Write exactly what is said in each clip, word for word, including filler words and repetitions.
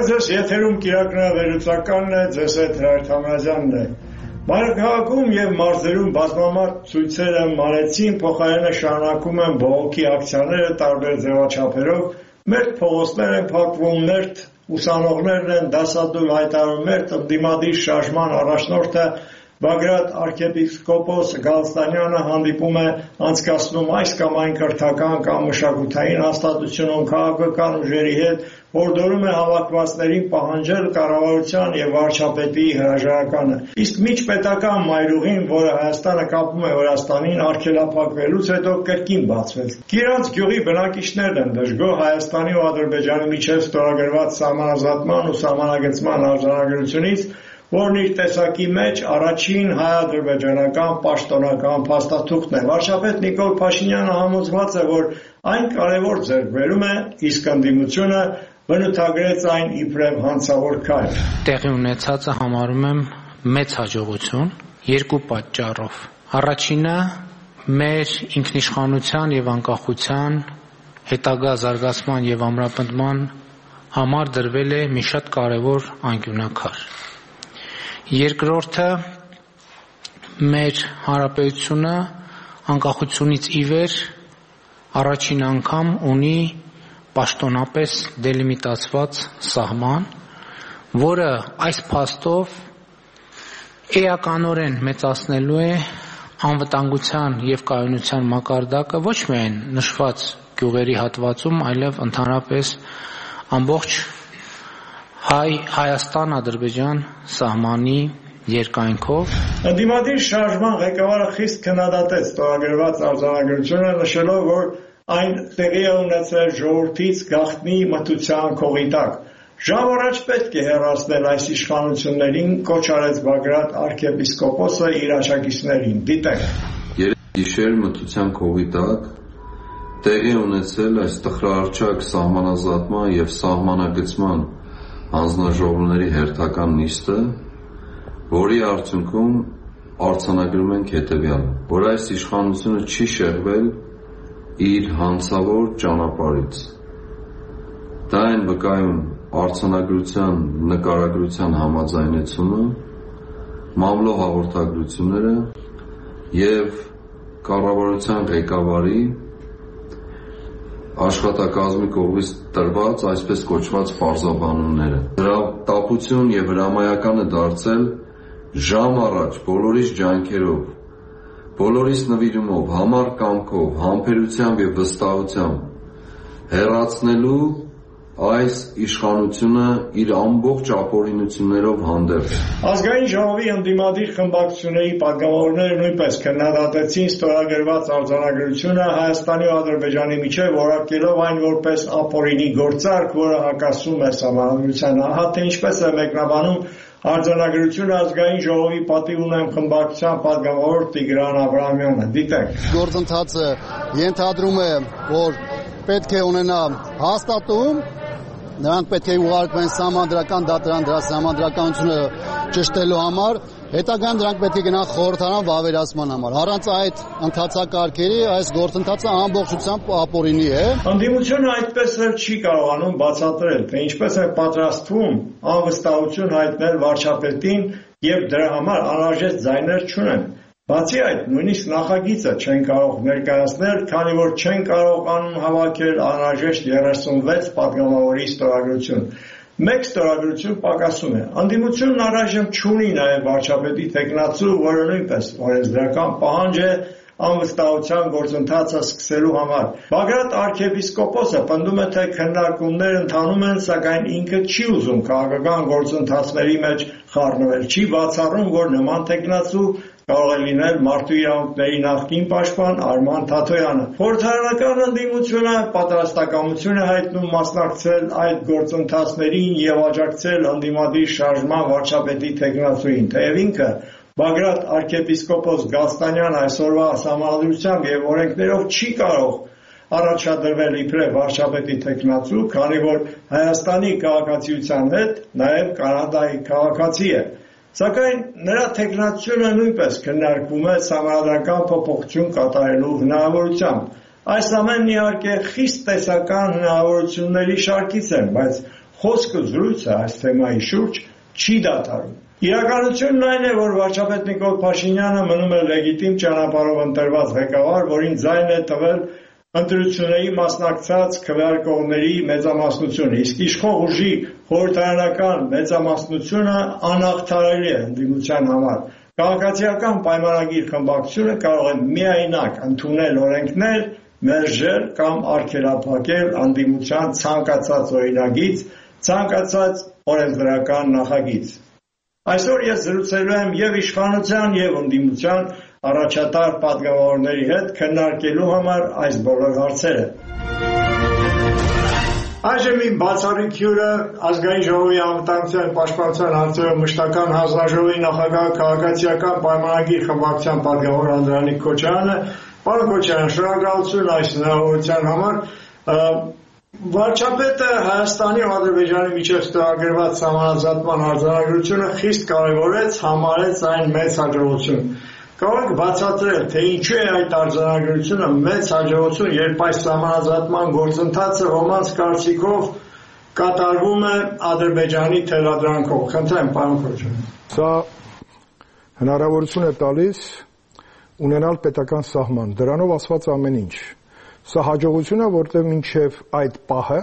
Ձեզ եթերում կիրակնավերուցականն է, ձեզ հետ Հրայր Թամրազյանն է։ Մայրաքաղաքում եւ մարզերում բազմամարդ ցույցերը մանեցին, փոխարենը շարունակում են բողոքի ակցիաները տարբեր ձևաչափերով, մեր փողոցներ են փակվում, մեր ուսանողներն են դասադուլ հայտարարում, մեր ընդդիմադիր շարժման առաջնորդը Բագրատ arczepiskopos Գալստանյանը հանդիպում է անցկացնում այս կամ այն կրթական կամ մշակութային հաստատությունում քաղաքական ուժերի հետ, հորդորում է հավաքվածներին պահանջել կառավարության եւ վարչապետի հրաժարականը։ Իսկ միջպետական մայրուղին, որը Հայաստանը կապում է Վրաստանին, արգելափակվելուց հետո կրկին բացվեց։ Կիրանց գյուղի բնակիչներն են դժգոհ Հայաստանի ու Ադրբեջանի միջև ստորագրված սահմանազատման ու սահմանագծման արձանագրությունից, որն իր տեսակի մեջ առաջին հայ-ադրբեջանական պաշտոնական փաստաթուղթն է։ Վարչապետ Նիկոլ Փաշինյանը համոզված է, որ այն կարևոր ձեռքբերում է, իսկ ընդդիմությունը բնութագրեց այն իբրև հանցավոր քայլ։ Տեղի ունեցածը համարում եմ մեծ հաջողություն երկու պատճառով։ Առաջինը մեր ինքնիշխանության եւ անկախության հետագա զարգացման եւ ամրապնդման համար դրվել է մի շատ կարևոր անկյունաքար։ Երկրորդը մեր հանրապետությունը անկախությունից ի վեր առաջին անգամ ունի պաշտոնապես դելիմիտացված սահման, որը այս փաստով էականորեն մեծացնելու է անվտանգության եւ կայունության մակարդակը ոչ միայն նշված գյուղերի հատվածում, այլև ընդհանրապես ամբողջ Հայ-Հայաստան-Ադրբեջան սահմանի երկայնքով։ Ընդդիմադիր շարժման ղեկավարը խիստ քննադատեց ստորագրված արձանագրությունը, նշելով, որ այն տեղի է ունեցել ժողովրդից գաղտնի մտության քողի տակ։ Ժամ առաջ պետք է հեռացնել այս իշխանություններին, կոչ արեց Բագրատ arczepiskopos-ը իր աջակիցներին։ Դիտենք։ Երեք գիշեր մտության քողի տակ տեղի ունեցել այս տխրահարճակ սահմանազատման եւ սահմանագծման հանձնաժողովների հերթական նիստը, որի արդյունքում արձանագրում ենք հետևյալը, որ այս իշխանությունը չի շեղվել իր հանցավոր ճանապարհից։ Դա են վկայում արձանագրության նկարագրության համաձայնությունը, մամլո հաղորդագրությունները եւ կառավարության ղեկավարի աշխատակազմի կողմից տրված այսպես կոչված պարզաբանումները։ Դրա տապություն եւ հրամայական է դարձել ժամ առաջ բոլորիս ջանքերով, բոլորիս նվիրումով, համառ կամքով, համբերությամբ եւ վստահությամբ հեռացնելու այս իշխանությունը իր ամբողջ ապօրինություններով հանդերձ։ Ազգային ժողովի ընդդիմադիր խմբակցությունների պատգամավորները նույնպես քննադատեցին ստորագրված արձանագրությունը Հայաստանի ու Ադրբեջանի միջև, որակելով այն որպես ապօրինի գործարք, որը հակասում է սահմանադրությանը։ Ահա թե ինչպես է մեկնաբանում արձանագրությունը Ազգային ժողովի պատիվ ունեմ խմբակցության պատգամավոր Տիգրան Աբրահամյանը։ Դիտենք։ Գործընթացը ենթադրում է, որ պետք է ունենա հաստատում, նրանք պետք է ուղարկվեն սահմանադրական դատարան դրա սահմանադրականությունը ճշտելու համար, հետագայում նրանք պետք է գնան խորհրդարան վավերացման համար։ Առանց այդ ընթացակարգերի այս գործընթացը ամբողջությամբ ապօրինի է։ Ընդդիմությունը այդպես էլ չի կարողանում բացատրել, թե ինչպես է պատրաստվում անվստահություն հայտնել վարչապետին եւ դրա համար անհրաժեշտ ձայներ չունեն։ Բացի այդ, նույնիսկ նախագիծը չեն կարող ներկայացնել, քանի որ չեն կարողանում հավաքել անհրաժեշտ երեսունվեց պատգամավորի ստորագրություն։ Մեկ ստորագրություն պակասում է։ Ընդդիմությունն առայժմ չունի նաև վարչապետի տեխնացու, որը նույնպես օրենսդրական պահանջ է անվստահության գործընթացը սկսելու համար։ Բագրատ arczepiskopos-ը պնդում է, թե քննարկումներ ընթանում են, սակայն ինքը չի ուզում քաղաքական գործընթացների մեջ խառնվել, չի բացառում, որ նման տեխնացու կարող է լինել մարդու իրավունքների նախկին պաշտպան Արման Թաթոյանը։ Խորհրդարանական ընդդիմությունը պատրաստակամություն է հայտնում մասնակցել այդ գործընթացներին եւ աջակցել ընդդիմադիր շարժման վարչապետի տեխնացուին, թեև ինքը Բագրատ arczepiskopos Գալստանյանը այսօրվա սահմանադրությամբ եւ օրենքներով չի կարող առաջադրվել իբրև վարչապետի տեխնացու, քանի որ Հայաստանի քաղաքացիության հետ նաեւ Կանադայի քաղաքացի է։ Սակայն նրա տեխնացությունը նույնպես քննարկվում է սահմանադրական փոփոխություն կատարելու հնարավորությամբ։ Այս ամենն իհարկե խիստ տեսական հնարավորությունների շարքից են, բայց խոսքը զրույցը այս թեմայի շուրջ չի դադարում։ Իրականությունն այն է, որ վարչապետ Նիկոլ Փաշինյանը մնում է լեգիտիմ ճանապարհով ընտրված ղեկավար, որին ձայն է տվել ընտրությունների մասնակցած քվեարկողների մեծամասնությունը, իսկ իշխող ուժի խորհրդարանական մեծամասնությունը անհաղթահարելի է ընդդիմության համար։ Քաղաքացիական պայմանագիր խմբակցությունը կարող է միայնակ ընդունել օրենքներ, մերժել կամ արգելափակել ընդդիմության ցանկացած օրինագիծ, ցանկացած օրենսդրական նախագիծ։ Այսօր ես զրուցելու եմ եւ իշխանության եւ ընդդիմության առաջատար պատգամավորների հետ քննարկելու համար այս բոլոր հարցերը։ Այժմ իմ բացառիկ հյուրը Ազգային ժողովի անվտանգության եւ պաշտպանության հարցերով մշտական հանձնաժողովի նախագահ քաղաքացիական պայմանագիր խմբակցության պատգամավոր Անդրանիկ Քոչարյանը։ Պարոն Քոչարյան, շնորհակալություն այս հնարավորության համար։ Վարչապետը Հայաստանի ու Ադրբեջանի միջև ստորագրված սահմանազատման արձանագրությունը խիստ կարևորեց, համարեց այն մեծ հաջողություն։ Կարող եք բացատրել, թե ինչու է այդ արձանագրությունը մեծ հաջողություն, երբ այս սահմանազատման գործընթացը ոմանց կարծիքով կատարվում է Ադրբեջանի թելադրանքով։ Խնդրեմ, պարոն Քոչարյան։ Սա հնարավորություն է տալիս ունենալ պետական սահման, դրանով ասված ամեն ինչ։ Սա հաջողություն է, որտեղ մինչև այդ պահը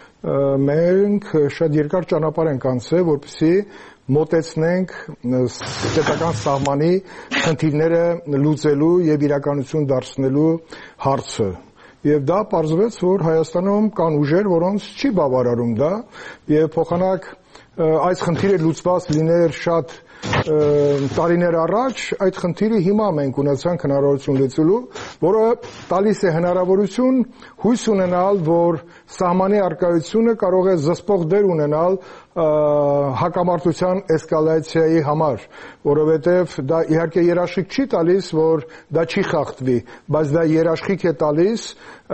մենք շատ երկար ճանապարհ ենք անցել, որպեսզի մոտեցնենք պետական սահմանի խնդիրները լուծելու եւ իրականություն դարձնելու հարցը։ Եվ դա պարզվեց, որ Հայաստանում կան ուժեր, որոնց չի բավարարում դա, եւ փոխանակ այս խնդիրը լուծված լիներ շատ տարիներ առաջ, այդ խնդիրը հիմա մենք ունեցանք հնարավորություն լուծելու, որը տալիս է հնարավորություն հույս ունենալ, որ սահմանի առկայությունը կարող է զսպող դեր ունենալ հակամարտության էսկալացիայի համար, որովհետև դա իհարկե երաշխիք չի տալիս, որ դա չի խախտվի, բայց դա երաշխիք է տալիս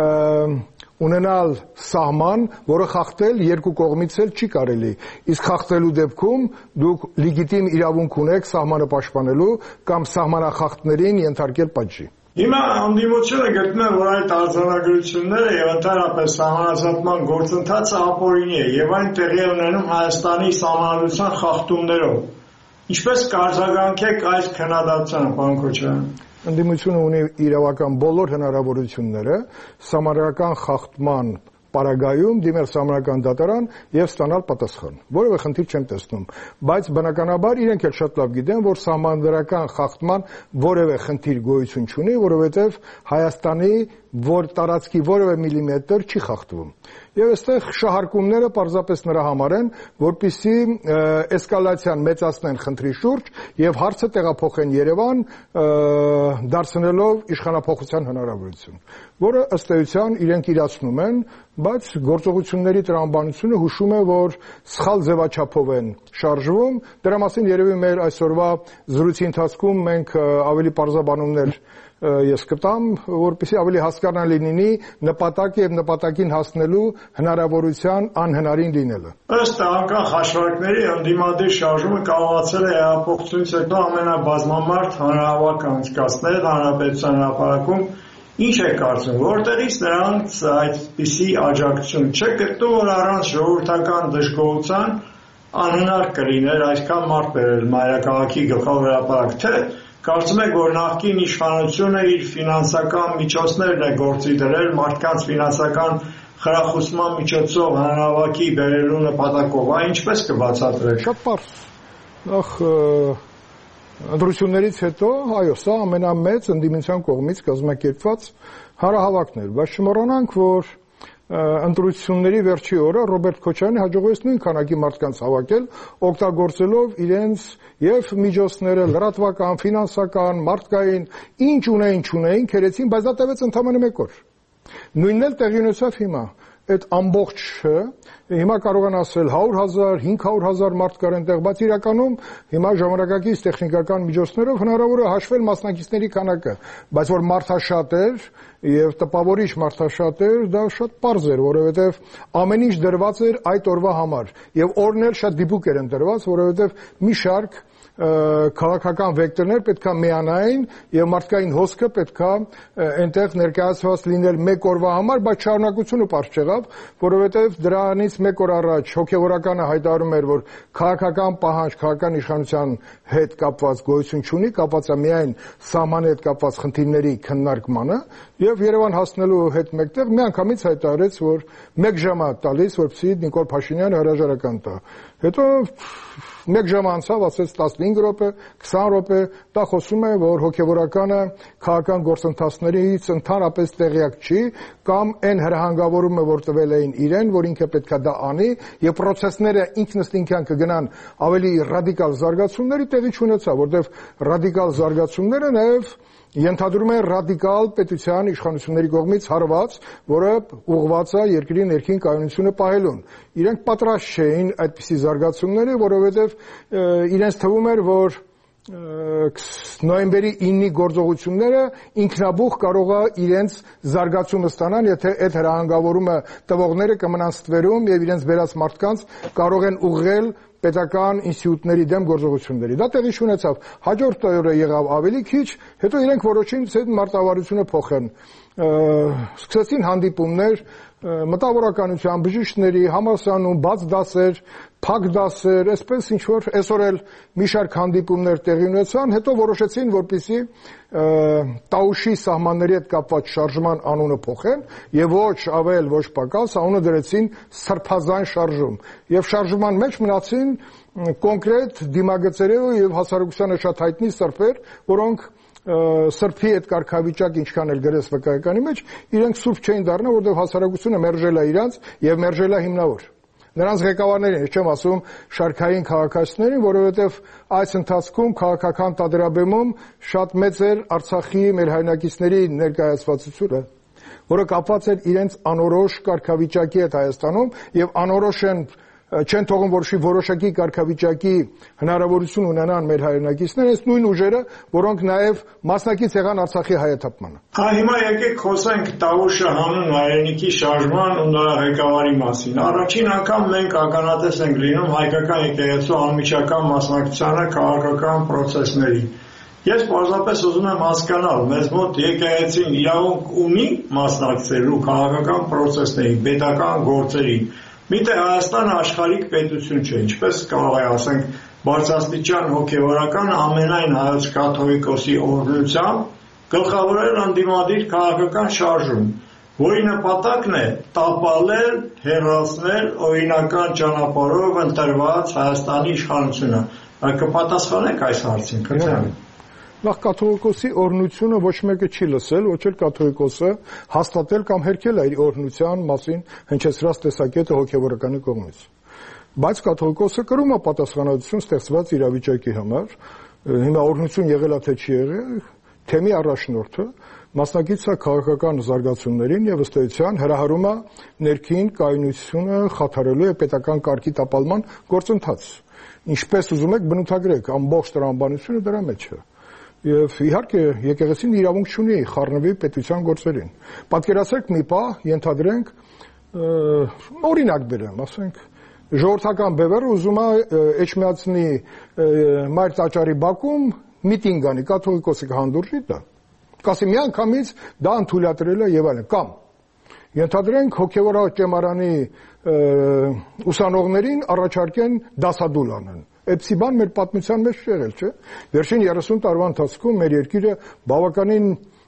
ունենալ սահման, որը խախտել երկու կողմից էլ չի կարելի։ Իսկ խախտելու դեպքում դուք լեգիտիմ իրավունք ունեք սահմանը պաշտպանելու կամ սահմանախախտներին ենթարկել պատժի։ Հիմա ընդդիմությունը գտնում է, որ այդ արձանագրությունները եւ ընդհանրապես սահմանազատման գործընթացը ապօրինի է եւ այն տեղի է ունենում Հայաստանի սահմանադրության խախտումներով։ Ինչպես կարձագանքեք այս քննադատությանը, պարոն Քոչարյան։ Ընդդիմությունը ունի իրավական բոլոր հնարավորությունները սահմանադրական խախտման պարագայում դիմել սահմանադրական դատարան եւ ստանալ պատասխան։ Որևէ խնդիր չեմ տեսնում, բայց բնականաբար իրենք էլ շատ լավ գիտեն, որ սահմանադրական խախտման որևէ խնդիր գոյություն չունի, որովհետեւ Հայաստանի որ տարածքի որևէ միլիմետր չի խախտվում։ Եվ այստեղ շահարկումները պարզապես նրա համար են, որպեսզի էսկալացիան մեծացնեն խնդրի շուրջ եւ հարցը տեղափոխեն Երևան, դարձնելով իշխանափոխության հնարավորություն, որը ըստ էության իրենք իրացնում են, բայց գործողությունների տրամաբանությունը հուշում է, որ սխալ ձևաչափով են շարժվում։ Դրա մասին երևի մեր այսօրվա զրույցի ընթացքում մենք ավելի պարզաբանումներ ես կտամ, որպեսզի ավելի հասկանալի լինի նպատակը եւ նպատակին հասնելու հնարավորության անհնարին լինելը։ Ըստ անկախ հաշվարկների ընդդիմադիր շարժումը կարողացել է հեղափոխությունից հետո ամենաբազմամարդ հանրահավաքը անցկացնել հանրապետության հրապարակում։ Ինչ է կարծում, որտեղից նրանց այդպիսի աջակցություն չէ գտնում, որ առանց ժողովրդական դժգոհության անհնար կլիներ այսքան մարդ բերել մայրաքաղաքի գլխավոր հրապարակ, թե կարծում եք, որ նախկին իշխանությունը իր ֆինանսական միջոցներն է գործի դրել մարդկանց ֆինանսական խրախուսման միջոցով հանրահավաքի բերելու նպատակով, այն ինչպես կբացատրեք։ Շատ պարզ։ Նախ ընտրություններից հետո, այո, սա ամենամեծ ընդդիմության կողմից կազմակերպված հանրահավաքն էր, բայց չմոռանանք, որ ընտրությունների վերջի օրը Ռոբերտ Քոչարյանը հաջողվեց նույն քանակի մարդկանց հավաքել, օգտագործելով իրենց եւ միջոցները, լրատվական, ֆինանսական, մարդկային, ինչ ունեին, չունեին, քերեցին, բայց դա տևեց ընդամենը մեկ օր։ Նույնն էլ տեղի ունեցավ հիմա։ Այդ ամբողջը հիմա կարող են ասել հարյուր հազար, հինգ հարյուր հազար մարդ կար այնտեղ, բայց իրականում հիմա ժամանակակից տեխնիկական միջոցներով հնարավոր է հաշվել մասնակիցների քանակը, բայց որ մարդաշատ էր եւ տպավորիչ մարդաշատ էր, դա շատ պարզ էր, որովհետեւ ամեն ինչ դրված էր այդ օրվա համար եւ օրն էլ շատ դիպուկ էր ընտրված, որովհետեւ մի շարք քաղաքական վեկտորներ պետքա միանային եւ մարդկային հոսքը պետքա այնտեղ ներկայացված լինել մեկ օրվա համար, բայց շարունակությունը པարզ չեղավ, որովհետեւ դրանից մեկ օր առաջ հոգեվորականը հայտարարում էր, որ քաղաքական պահանջ, քաղաքական իշխանության հետ կապված գոյություն չունի, կապված է միայն սահմանի հետ կապված խնդիրների քննարկմանը, եւ Երևան հասնելու հետ մեկտեղ միանգամից հայտարարեց, որ մեկ ժամ է տալիս, որպեսզի Նիկոլ Փաշինյանը հրաժարական տա։ Հետո մեկ ժամ անցավ, ասեց տասնհինգ րոպե, քսան րոպե, դա խոսում է, որ հոգեվորականը քաղաքական գործընթացներից ընդհանրապես տեղյակ չի, կամ այն հրահանգավորումը, որ տվել էին իրեն, որ ինքը պետքա դա անի, եւ process-ները ինքնըստինքյան կգնան ավելի ռադիկալ զարգացումների, տեղի չունեցավ, որտեղ ռադիկալ զարգացումները նաեւ ենթադրում են ռադիկալ պետության իշխանությունների կողմից հարված, որը ուղղված է երկրի ներքին կայունությունը պահելուն։ Իրենք պատրաստ չէին այդպիսի զարգացումների, որովհետև իրենց թվում էր, որ նոյեմբերի ինի գործողությունները ինքնաբուխ կարող է իրենց զարգացումը ստանան, եթե այդ հրահանգավորումը տվողները կմնան ստվերում եւ իրենց վերած մարդկանց կարող են ուղղել պետական ինստիտուտների դեմ գործողությունների։ Դա տեղի ունեցավ։ Հաջորդ օրը եղավ ավելի քիչ, հետո իրենք որոշին այդ մարտավարությունը փոխեն։ Սկսեցին հանդիպումներ մտավորականության, բժիշկների, համալսարանում, բաց դասեր, փակ դասեր, այսպես ինչ որ այսօր էլ մի շարք հանդիպումներ տեղի ունեցան, հետո որոշեցին, որպեսզի Տաուշի սահմանների հետ կապված շարժման անունը փոխեն եւ ոչ ավել, ոչ պակաս, անունը դրեցին Սրբազան շարժում։ Եվ շարժման մեջ մնացին կոնկրետ դիմագծերով եւ հասարակությանը շատ հայտնի սրբեր, որոնք սրբի այդ կարգավիճակ ինչքան էլ գրես վկայականի մեջ, իրենք սուրբ չէին դառնա, որովհետև հասարակությունը մերժել է իրանց եւ մերժել է հիմնավոր։ Նրանց ղեկավարներին, չեմ ասում շարքային քաղաքացիներին, որովհետև այս ընթացքում քաղաքական տադրաբեմում շատ մեծ էր Արցախի մեր հայրենակիցների ներկայացվածությունը, որը կապված էր իրենց անորոշ կարգավիճակի հետ Հայաստանում եւ անորոշ են չեն թողում որոշի որոշակի կարգավիճակի հնարավորություն ունենան մեր հայրենակիցները, այս նույն ուժերը, որոնք նաև մասնակից եղան Արցախի հայաթափմանը։ Հա հիմա եկեք խոսենք Տավուշը հանուն հայրենիքի շարժման ու նրա ղեկավարի մասին։ Առաջին անգամ մենք ականատես ենք լինում հայկական եկեղեցու անմիջական մասնակցությանը քաղաքական process-ների։ Ես պարզապես ուզում եմ հասկանալ, մեզ մոտ եկեղեցին իրավունք ունի մասնակցելու քաղաքական process-ների, պետական գործերի։ Միտե Հայաստանը աշխարհիկ պետություն չէ, ինչպես կարող է ասենք բարձրաստիճան հոգևորական ամենայն հայոց կաթողիկոսի օրհնությամբ գլխավորել անդիմադիր քաղաքական շարժում, որի նպատակն է տապալել, հեռացնել օրինական ճանապարհով ընտրված Հայաստանի իշխանությունը։ Կպատասխանեք այս հարցին, քրթեմ։ Նախ կաթողիկոսի օրհնությունը ոչ մեկը չի լսել, ոչ էլ կաթողիկոսը հաստատել կամ հերքել է իր օրհնության մասին հնչեցրած տեսակետը հոգևորականի կողմից։ Բայց կաթողիկոսը կրում է պատասխանատվություն ստեղծված իրավիճակի համար, հիմա օրհնություն եղել է թե չի եղել, թեմի առաջնորդը մասնակից է քաղաքական զարգացումներին եւ ըստ էության հրահարում է ներքին կայունությունը խաթարելու եւ պետական կարգի տապալման գործընթաց։ Ինչպես ուզում եք բնութագրեք, ամբողջ տրամաբանությունը դրա մեջ է։ Եվ իհարկե եկեղեցին իրավունք չունի խառնվի պետության գործերին։ Պատկերացրեք մի պահ, ենթադրենք, օրինակ բերեմ, ասենք, ժողովրդական բևեռը ուզում է Էջմիածնի Մայր տաճարի բակում միտինգ անի, կաթողիկոսը կհանդուրժի դա։ Կասի միանգամից դա ընդունատրել է եւ այլն, կամ ենթադրենք հոգեվոր ճեմարանի ուսանողներին առաջարկեն դասադուլ անեն։ Էպսի բան մեր պատմության մեջ չի եղել, չէ՞։ Վերջին երեսուն տարվա ընթացքում մեր երկիրը բավականին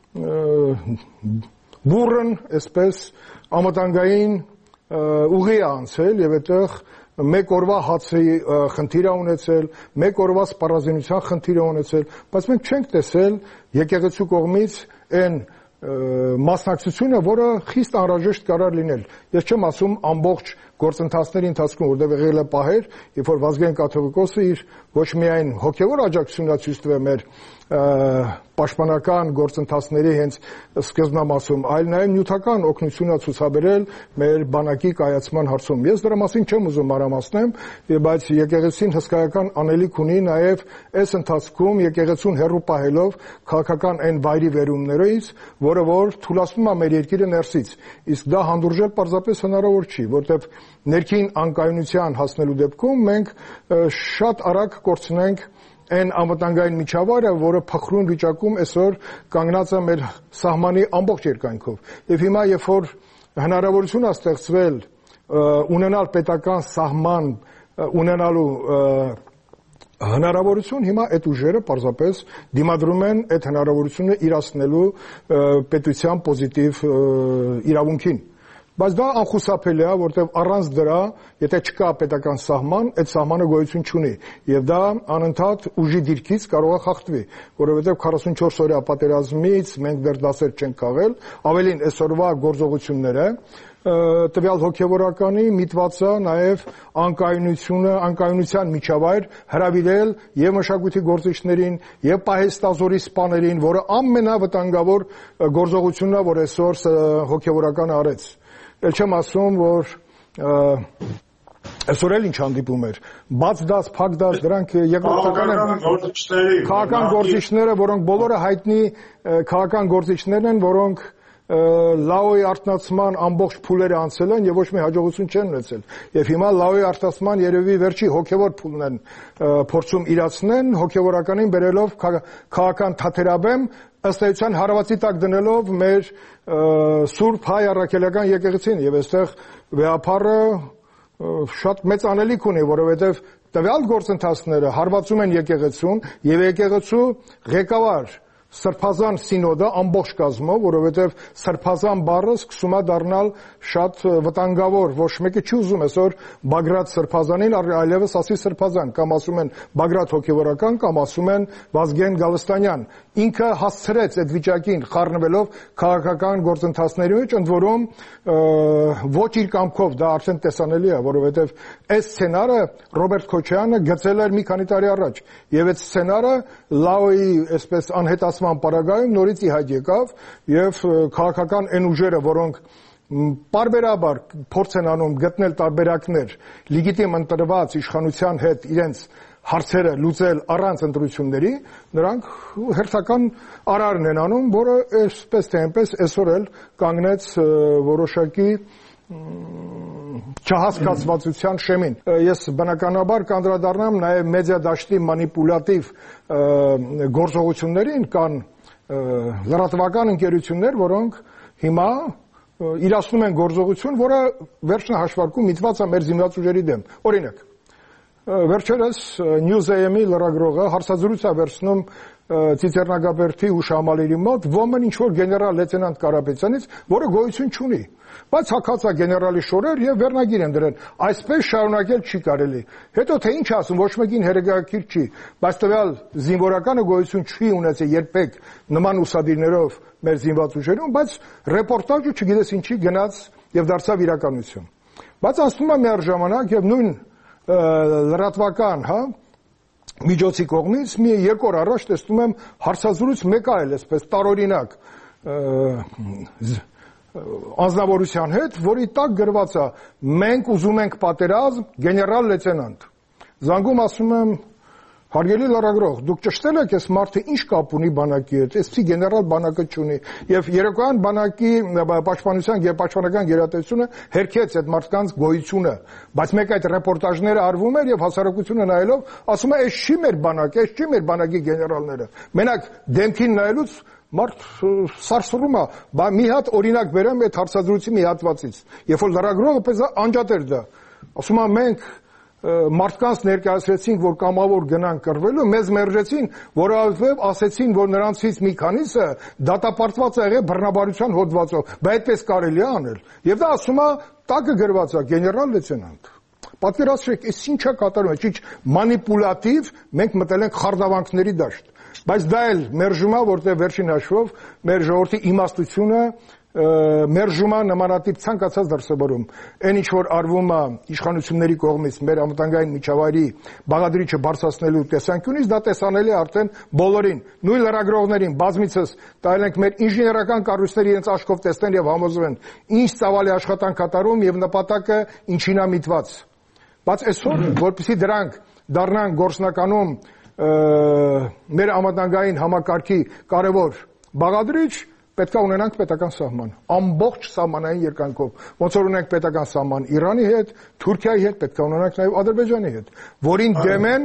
բուրըն, այսպես ամատանգային ուղի է անցել եւ այդտեղ մեկ օրվա հացի խնդիր է ունեցել, մեկ օրվա սպառազինության խնդիր է ունեցել, բայց մենք չենք տեսել եկեղեցու կողմից այն մասնակցությունը, որը խիստ անհրաժեշտ կարող լինել։ Ես չեմ ասում ամբողջ գործընթացների ընթացքում, որտեղ եղել է պահեր, երբ որ Վազգեն կաթողիկոսը իր ոչ միայն հոգևոր աջակցությունն ցույց տվել մեր պաշտպանական գործընթացների հենց սկզբնամասում, այլ նաև նյութական օգնություն է ցուցաբերել մեր բանակի կայացման հարցում։ Ես դրա մասին չեմ ուզում մանրամասնեմ, բայց եկեղեցին հսկայական անելիք ունի նաև այս ընթացքում եկեղեցուն հեռու պահելով քաղաքական այն վայրի վերումներից, որը որ թույլատնում է մեր երկիրը ներսից։ Իսկ դա հանդուրժել պարզապես հնարավոր չի, որտեղ ներքին անկայունության հասնելու դեպքում մենք շատ արագ կորցնենք այն անվտանգային միջավայրը, որը փխրուն վիճակում այսօր կանգնած է մեր սահմանի ամբողջ երկայնքով։ Եվ հիմա երբ որ հնարավորություն է ստեղծվել ունենալ պետական սահման ունենալու հնարավորություն, հիմա այդ ուժերը պարզապես դիմադրում են այդ հնարավորությունը իրացնելու պետության պոզիտիվ իրավունքին։ Բայց դա անխուսափելի է, որտեղ առանց դրա, եթե չկա պետական սահման, այդ սահմանը գոյություն չունի, եւ դա անընդհատ ուժի դիրքից կարող է խախտվի, որովհետեւ քառասունչորս օրյա պատերազմից մենք դեռ դասեր չենք քաղել, ավելին այսօրվա գործողությունները տվյալ հոգևորականի միտված է նաև անկայունությունը, անկայունության միջավայր հրավիրել եւ մշակույթի գործիչներին եւ պահեստազորի սպաներին, որը ամենավտանգավոր գործողությունն է, որ այսօր հոգևորականը արեց։ Էլ չեմ ասում, որ այսօր էլ ինչ հանդիպում էր, բաց դաս, փակ դաս, դրանք երկրորդական են քաղաքական գործիչները, որոնք բոլորը հայտնի քաղաքական գործիչներ են, որոնք լաոյի արտնացման ամբողջ փուլերը անցել են եւ ոչ մի հաջողություն չեն ունեցել։ Եվ հիմա լաոյի արտնացման երևի վերջի հոգեվոր փուլն են փորձում իրացնեն, հոգեվորականին բերելով քաղաքական թաթերաբեմ, ըստ էության հարվածի տակ դնելով մեր Սուրբ Հայ առաքելական եկեղեցին եւ այստեղ վեհապարը շատ մեծ անելիք ունի, որովհետեւ տվյալ գործընթացները հարվածում են եկեղեցուն եւ եկեղեցու ղեկավար Սրբազան սինոդը ամբողջ կազմով, որովհետև սրբազան բառը սկսում է դառնալ շատ վտանգավոր, ոչ մեկը չի ուզում այսօր Բագրատ Սրբազանին, այլևս ասի Սրբազան, կամ ասում են Բագրատ հոգևորական, կամ ասում են Վազգեն Գալստանյան։ Ինքը հասցրեց այդ վիճակին խառնվելով քաղաքական գործընթացների մեջ, ընդ որում ոչ իր կամքով, դա արդեն տեսանելի է, որովհետև այս սցենարը Ռոբերտ Քոչարյանը գծել էր մի քանի տարի առաջ, եւ այդ սցենարը լաոյի այսպես անհետացման պարագայում նորից ի հայտ եկավ եւ քաղաքական այն ուժերը, որոնք պարբերաբար փորձ են անում գտնել տարբերակներ լեգիտիմ ընտրված իշխանության հետ իրենց հարցերը լուծել առանց ընտրությունների, նրանք հերթական արարն են անում, որը այսպես թե այնպես այսօր էլ կանգնեց որոշակի չհասկացվածության շեմին։ Ես բնականաբար կանդրադառնամ նաև մեդիա դաշտի մանիպուլատիվ գործողություններին, կան լրատվական ընկերություններ, որոնք հիմա իրացնում են գործողություն, որը վերջնահաշվարկում միտված է մեր զինված ուժերի դեմ։ Օրինակ, վերջերս News.am-ի լրագրողը հարցազրույց է վերցնում Ծիծեռնագաբերդի հուշահամալիրի մոտ ոմն ինչ-որ գեներալ լեյտենանտ Կարապետյանից, որը գոյություն չունի, բայց հագած է գեներալի շորեր եւ վերնագիր են դրել։ Այսպես շարունակել չի կարելի։ Հետո թե ինչ ասում, ոչ մեկին հերեգակիր չի, բայց տվյալ զինվորականը գոյություն չի ունեցել երբեք նման ուսադիրներով մեր զինված ուժերում, բայց ռեպորտաժը չգիտես ինչի գնաց եւ դարձավ իրականություն։ Բայց ասում եմ միաժամանակ եւ նույն լրատվական, հա, միջոցի կողմից մի երկու օր առաջ տեսնում եմ հարցազրույց մեկ այլ այսպես տարօրինակ անձնավորության հետ, որի տակ գրված է մենք ուզում ենք պատերազմ, գեներալ լեյտենանտ։ Զանգում ասում եմ հարգելի լրագրող, դուք ճշտել եք այս մարդը ինչ կապ ունի բանակի հետ, այսպիսի գեներալ բանակը չունի։ Եվ երեկոյան բանակի պաշտպանության եւ պաշտպանական գերատեսչությունը հերքեց այդ մարդկանց գոյությունը, բայց մեկ այդ ռեպորտաժները արվում էր եւ հասարակությունը նայելով ասում է, այս չի մեր բանակը, այս չի մեր բանակի գեներալները։ Մենակ դեմքին նայելուց մարդ սարսռում է, բա մի հատ օրինակ բերեմ այդ հարցազրույցի մի հատվածից։ Երբ որ լրագրողը պես անջատ էր դա, ասում է մենք մարդկանց ներկայացրեցինք, որ կամավոր գնան կռվելու, մեզ մերժեցին, որովհետև ասեցին, որ նրանցից մի քանիսը դատապարտված է եղել բռնաբարության հոդվածով, բայց այդպես կարելի է անել։ Եվ դա ասում է, տակը գրված է գեներալ լեյտենանտ։ Պատկերացրեք, այս ինչ է կատարում, ինչ մանիպուլատիվ մենք մտել ենք խարդավանքների դաշտ։ Բայց դա էլ մերժում է, որտեղ վերջին հաշվով մեր ժողովրդի իմաստությունը մերժում է նմանատիպ ցանկացած դրսևորում։ Այն ինչ որ արվում է իշխանությունների կողմից մեր անվտանգային միջավայրի բաղադրիչը բարձրացնելու տեսանկյունից, դա տեսանելի է արդեն բոլորին, նույն լրագրողներին, բազմիցս տալ ենք մեր ինժեներական կառույցները իրենց աչքով տեսնեն եւ համոզվեն, ինչ ծավալի աշխատանք կատարում եւ նպատակը ինչին է միտված։ Բայց այսօր, որպեսզի դրանք դառնան գործնականում մեր անվտանգային համակարգի կարևոր բաղադրիչ, պետք է ունենանք պետական սահման, ամբողջ սահմանային երկայնքով, ոնց որ ունենք պետական սահման Իրանի հետ, Թուրքիայի հետ, պետք է ունենանք նաև Ադրբեջանի հետ, որին դեմ են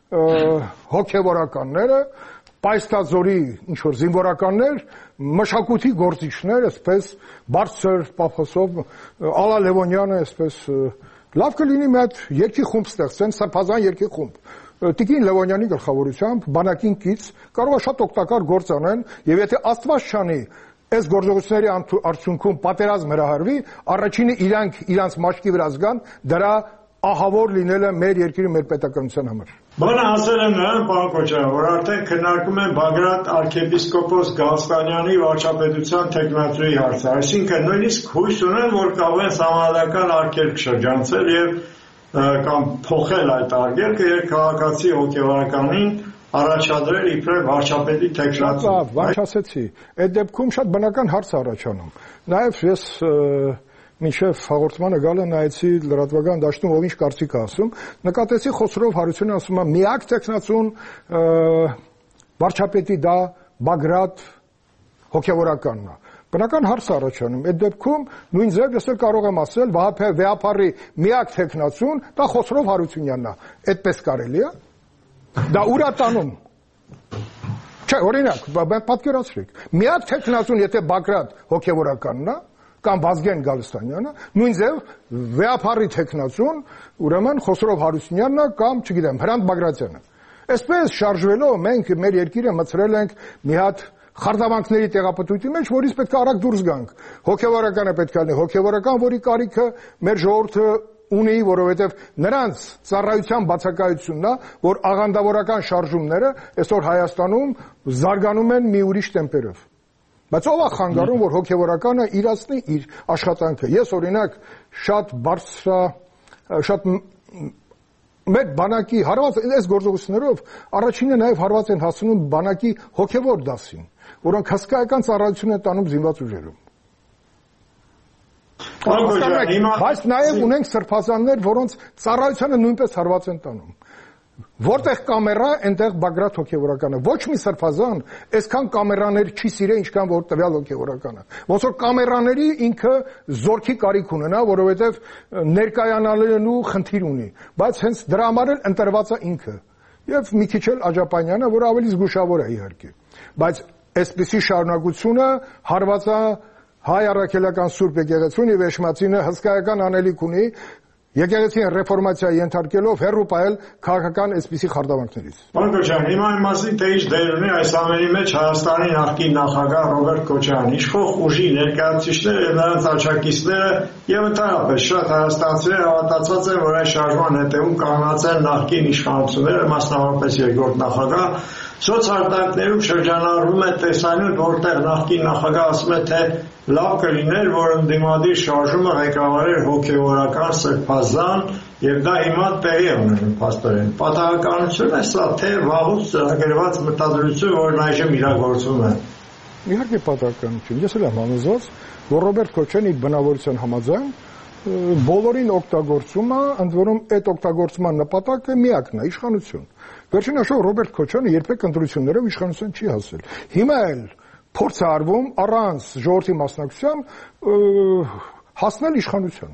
հոգևորականները, պայստազորի ինչ-որ զինվորականներ, մշակույթի գործիչներ, այսպես բարձր պափոսով, Ալա Լևոնյանը, այսպես լավ կլինի մի հատ երկի խումբ ստեղծեն, սրբազան երկի խումբ։ Տիկին Լևոնյանի գլխավորությամբ բանակին կից կարող է շատ օգտակար գործ անեն, եւ եթե Աստված չանի, այս գործողությունների արդյունքում պատերազմ հրահարվի, առաջինը իրանք իրանց մաշկի վրա զգան դրա ահավոր լինելը մեր երկրի մեր պետականության համար։ Բանը ասել եմ նրան, պարոն Քոչարյան, որ արդեն քննարկում են Բագրատ արքեպիսկոպոս Գալստանյանի վարչապետության թեկնածուի հարցը, այսինքն նույնիսկ հույս ունեն, որ կարող են համանդական արգելք շրջանցել եւ կամ փոխել այդ արգելքը եւ քաղաքացի հոգեվարականին առաջադրել իբրև վարչապետի թեկնածու։ Լավ, ոնց ասեցի, այդ դեպքում շատ բնական հարց առաջանում։ Նաեւ ես մինչև հաղորդմանը գալը նայեցի լրատվական դաշտում ով ինչ կարծիք է ասում, նկատեցի Խոսրով Հարությունն ասում է միակ տեխնացուն վարչապետի դա Բագրատ հոգևորականն է։ Բնական հարց առաջանում, այդ դեպքում նույն ձև ես էլ կարող եմ ասել Վահապ Վեհապարի միակ տեխնացուն դա Խոսրով Հարությունյանն է։ Այդպես կարելի է։ Դա ուր է տանում։ Չէ, օրինակ, պատկերացրեք։ Միակ տեխնացուն եթե Բագրատ հոգևորականն է, կամ Վազգեն Գալստանյանը, նույն ձև Վեհապարի տեխնացուն, ուրեմն Խոսրով Հարությունյանն կամ, չգիտեմ, Հրանտ Բագրատյանը։ Այսպես շարժվելով մենք մեր երկիրը մցրել ենք մի հատ խարդավանքների տեղապտույտի մեջ, որից պետք է արագ դուրս գանք։ Հոգևորականը պետք է լինի հոգևորական, որի կարիքը մեր ժողովուրդը ունի, որովհետև նրանց ծառայության բացակայությունն է, որ աղանդավորական շարժումները այսօր Հայաստանում զարգանում են մի ուրիշ տեմպերով։ Բայց ով է խանգարում, որ հոգևորականը իրացնի իր աշխատանքը։ Ես օրինակ շատ բարձր, շատ մեր բանակի հարված այս գործողություններով առաջինը նաև հարված են հասնում բանակի հոգևոր դասին, որոնք հսկայական ծառայություն են տանում զինված ուժերում։ Բայց նաև ունենք սրբազաններ, որոնց ծառայությանը նույնպես հարված են տանում։ Որտեղ կամերա, այնտեղ Բագրատ հոգևորականը։ Ոչ մի սրբազան այսքան կամերաներ չի սիրել, ինչքան որ տվյալ հոգևորականը։ Ոնց որ կամերաների ինքը զորքի կարիք ունենա, որովհետև ներկայանալու խնդիր ունի, բայց հենց դրա համար էլ ընտրված է ինքը։ Եվ մի քիչ էլ Աջապանյանը, որ ավելի զգուշավոր է իհարկե։ Բայց այսպիսի շարունակությունը հարված է հայ առաքելական Սուրբ եկեղեցուն եւ Էշմածինը հսկայական անելիք ունի եկեղեցին ռեֆորմացիա ենթարկելով հեռու պահել քաղաքական այսպիսի խարդավանքներից։ Պարոն Քոչարյան, հիմա այն մասին թե ինչ դեր ունի այս ամենի մեջ Հայաստանի նախկին նախագահ Ռոբերտ Քոչարյանը, իշխող ուժի ներկայացուցիչները եւ նրանց աջակիցները եւ ընդհանրապես շատ հայաստանցիներ հավատացած են, որ այս շարժման հետևում կանգնած են նախկին իշխանությունները, մասնավորապես երկրորդ նախագահ Սոցհարթակներում շրջանառվում է տեսանյութ, որտեղ նախկին նախագահ ասում է, թե լավ կլիներ, որ ընդդիմադիր շարժումը ղեկավարեր հոգևորական սրբազան եւ դա հիմա տեղի է ունենում փաստորեն։ Պատահականություն է սա, թե վաղուց ծրագրված մտադրություն, որն այժմ իրագործվում է։ Իհարկե պատահականություն։ Ես էլ եմ համոզված, որ Ռոբերտ Քոչարյանի բնավորության համաձայն բոլորին օգտագործումը, ընդ որում այդ օգտագործման նպատակը միակն է՝ իշխանություն։ Վերջին հաշվով Ռոբերտ Քոչարյանը երբեք ընտրություններով իշխանության չի հասել։ Հիմա էլ փորձ է արվում առանց ժողովրդի մասնակցության հասնել իշխանության։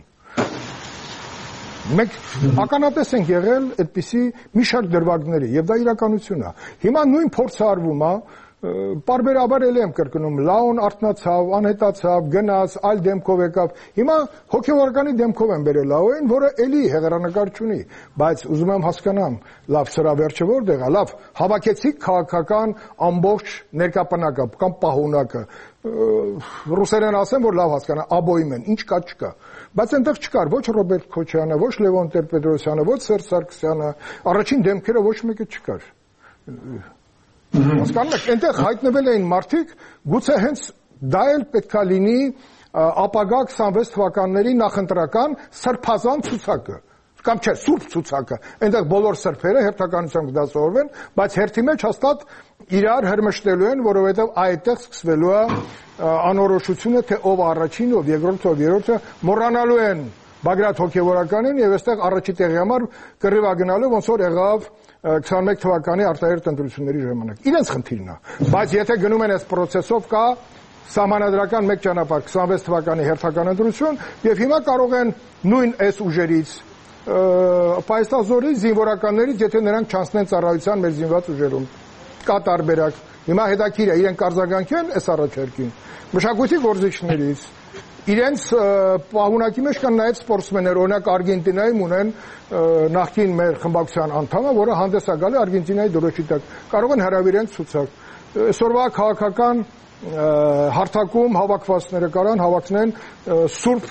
Մենք ականատես ենք եղել այդպիսի մի շարք դրվագների եւ դա իրականություն է։ Հիմա նույն փորձը արվում է Պարբերաբար էլ եմ կրկնում, լաուն արթնացավ, անհետացավ, գնաց, այլ դեմքով եկավ։ Հիմա հոգևորականի դեմքով են բերել լաուին, որը էլի հեղերանեկար չունի, բայց ուզում եմ հասկանամ, լավ սրա վերջը որտեղ է, լավ հավաքեցիք քաղաքական ամբողջ ներկապնակը կամ պահունակը։ Ռուսերեն ասեմ, որ լավ հասկանա, աբոյում են, ինչ կա չկա։ Բայց այնտեղ չկար ոչ Ռոբերտ Քոչարյանը, ոչ Լևոն Տեր-Պետրոսյանը, ոչ Սերժ Սարգսյանը, առաջին դեմքերը ոչ մեկը չկար։ Հասկանում եք, այնտեղ հայտնվել էին մարդիկ, գուցե հենց դա էլ պետք է լինի ապագա քսանվեց թվականների նախընտրական սրբազան ցուցակը, կամ չէ, սուրբ ցուցակը։ Այնտեղ բոլոր սրբերը հերթականությամբ կդասավորվեն, բայց հերթի մեջ հաստատ իրար հրմշտելու են, որովհետև այդտեղ սկսվելու է անորոշությունը, թե ով առաջին, ով երկրորդ, ով երրորդը, մոռանալու են Բագրատ հոգևորականին եւ այստեղ առաջի տեղի համար կռիվ ագնալու ոնց որ եղավ քսանմեկ թվականի արտահերթ ընտրությունների ժամանակ։ Իրենց խնդիրն է։ Բայց եթե գնում են այս process-ով կա սահմանադրական մեկ ճանապարհ քսանվեց թվականի հերթական ընտրություն եւ հիմա կարող են նույն այս ուժերից պայստազորի զինվորականներից, եթե նրանք չանցնեն ծառայության մեր զինված ուժերում։ Կա տարբերակ։ Հիմա հետաքրքիր է, իրենք արձագանքի են այս առաջարկին։ Մշակույթի գործիչներից իրենց պահունակի մեջ կան նաև սպորտսմեններ, օրինակ Արգենտինայում ունեն նախկին մեր խմբակցության անդամը, որը հանդես է գալի Արգենտինայի դրոշի տակ։ Կարող են հրավիրեն ցուցակ։ Այսօրվա քաղաքական հարթակում հավաքվածները կարան հավաքնեն սուրբ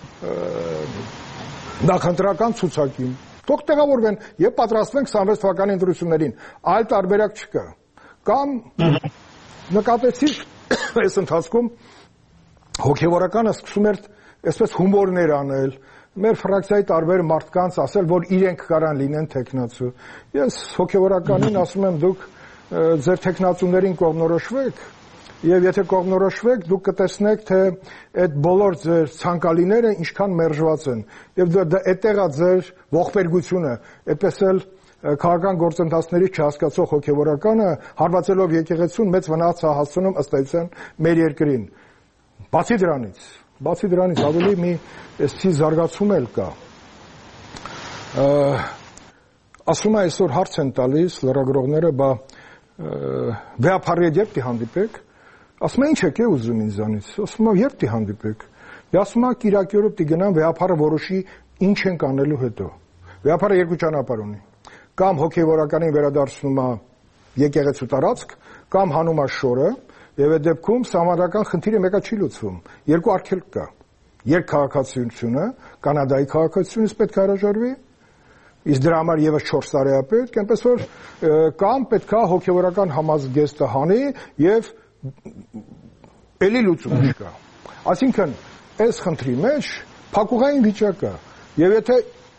նախընտրական ցուցակին։ Թող տեղավորվեն եւ պատրաստվեն քսանվեց թվականի ընտրություններին։ Այլ տարբերակ չկա։ Կամ նկատեցիք այս ընթացքում հոգևորականը սկսում էր այսպես հումորներ անել, մեր ֆրակցիայի տարբեր մարդկանց ասել, որ իրենք կարան լինեն տեխնացու։ Ես հոգևորականին ասում եմ, դուք ձեր տեխնացուներին կողմնորոշվեք, եւ եթե կողմնորոշվեք, դուք կտեսնեք, թե այդ բոլոր ձեր ցանկալիները ինչքան մերժված են, եւ դա այդտեղ է ձեր ողբերգությունը, այդպես էլ քաղաքական գործընթացներից չհասկացող հոգևորականը հարվածելով եկեղեցուն մեծ վնաս է հասցնում ըստ էության մեր երկրին։ Բացի դրանից, բացի դրանից ավելի մի էսի զարգացում էլ կա։ Ասում է այսօր հարց են տալիս լրագրողները, բա վեապարի երբ դիհանդիպեք, ասում է ինչ եք է ուզում ինձանից, ասում է երբ դիհանդիպեք, ասում է կիրակի օրը դիգնան վեապարը որոշի ինչ ենք անելու հետո։ Վեապարը երկու ճանապարհ ունի, կամ հոգևորականին վերադարձնում է եկեղեցու տարածք, կամ հանում է շորը, եւ այդ դեպքում սահմանական խնդիրը մեկը չի լուծվում։ Երկու արգելք կա։ Երկքաղաքացիությունը, կանադայի քաղաքացիությունից պետք է հրաժարվի, իսկ դրա համար եւս չորս տարի է պետք, այնպես որ կամ պետք է հոգևորական համազգեստը հանի եւ էլի լուծում չկա։ Այսինքն, այս խնդրի մեջ փակուղային վիճակ կա։ Եվ եթե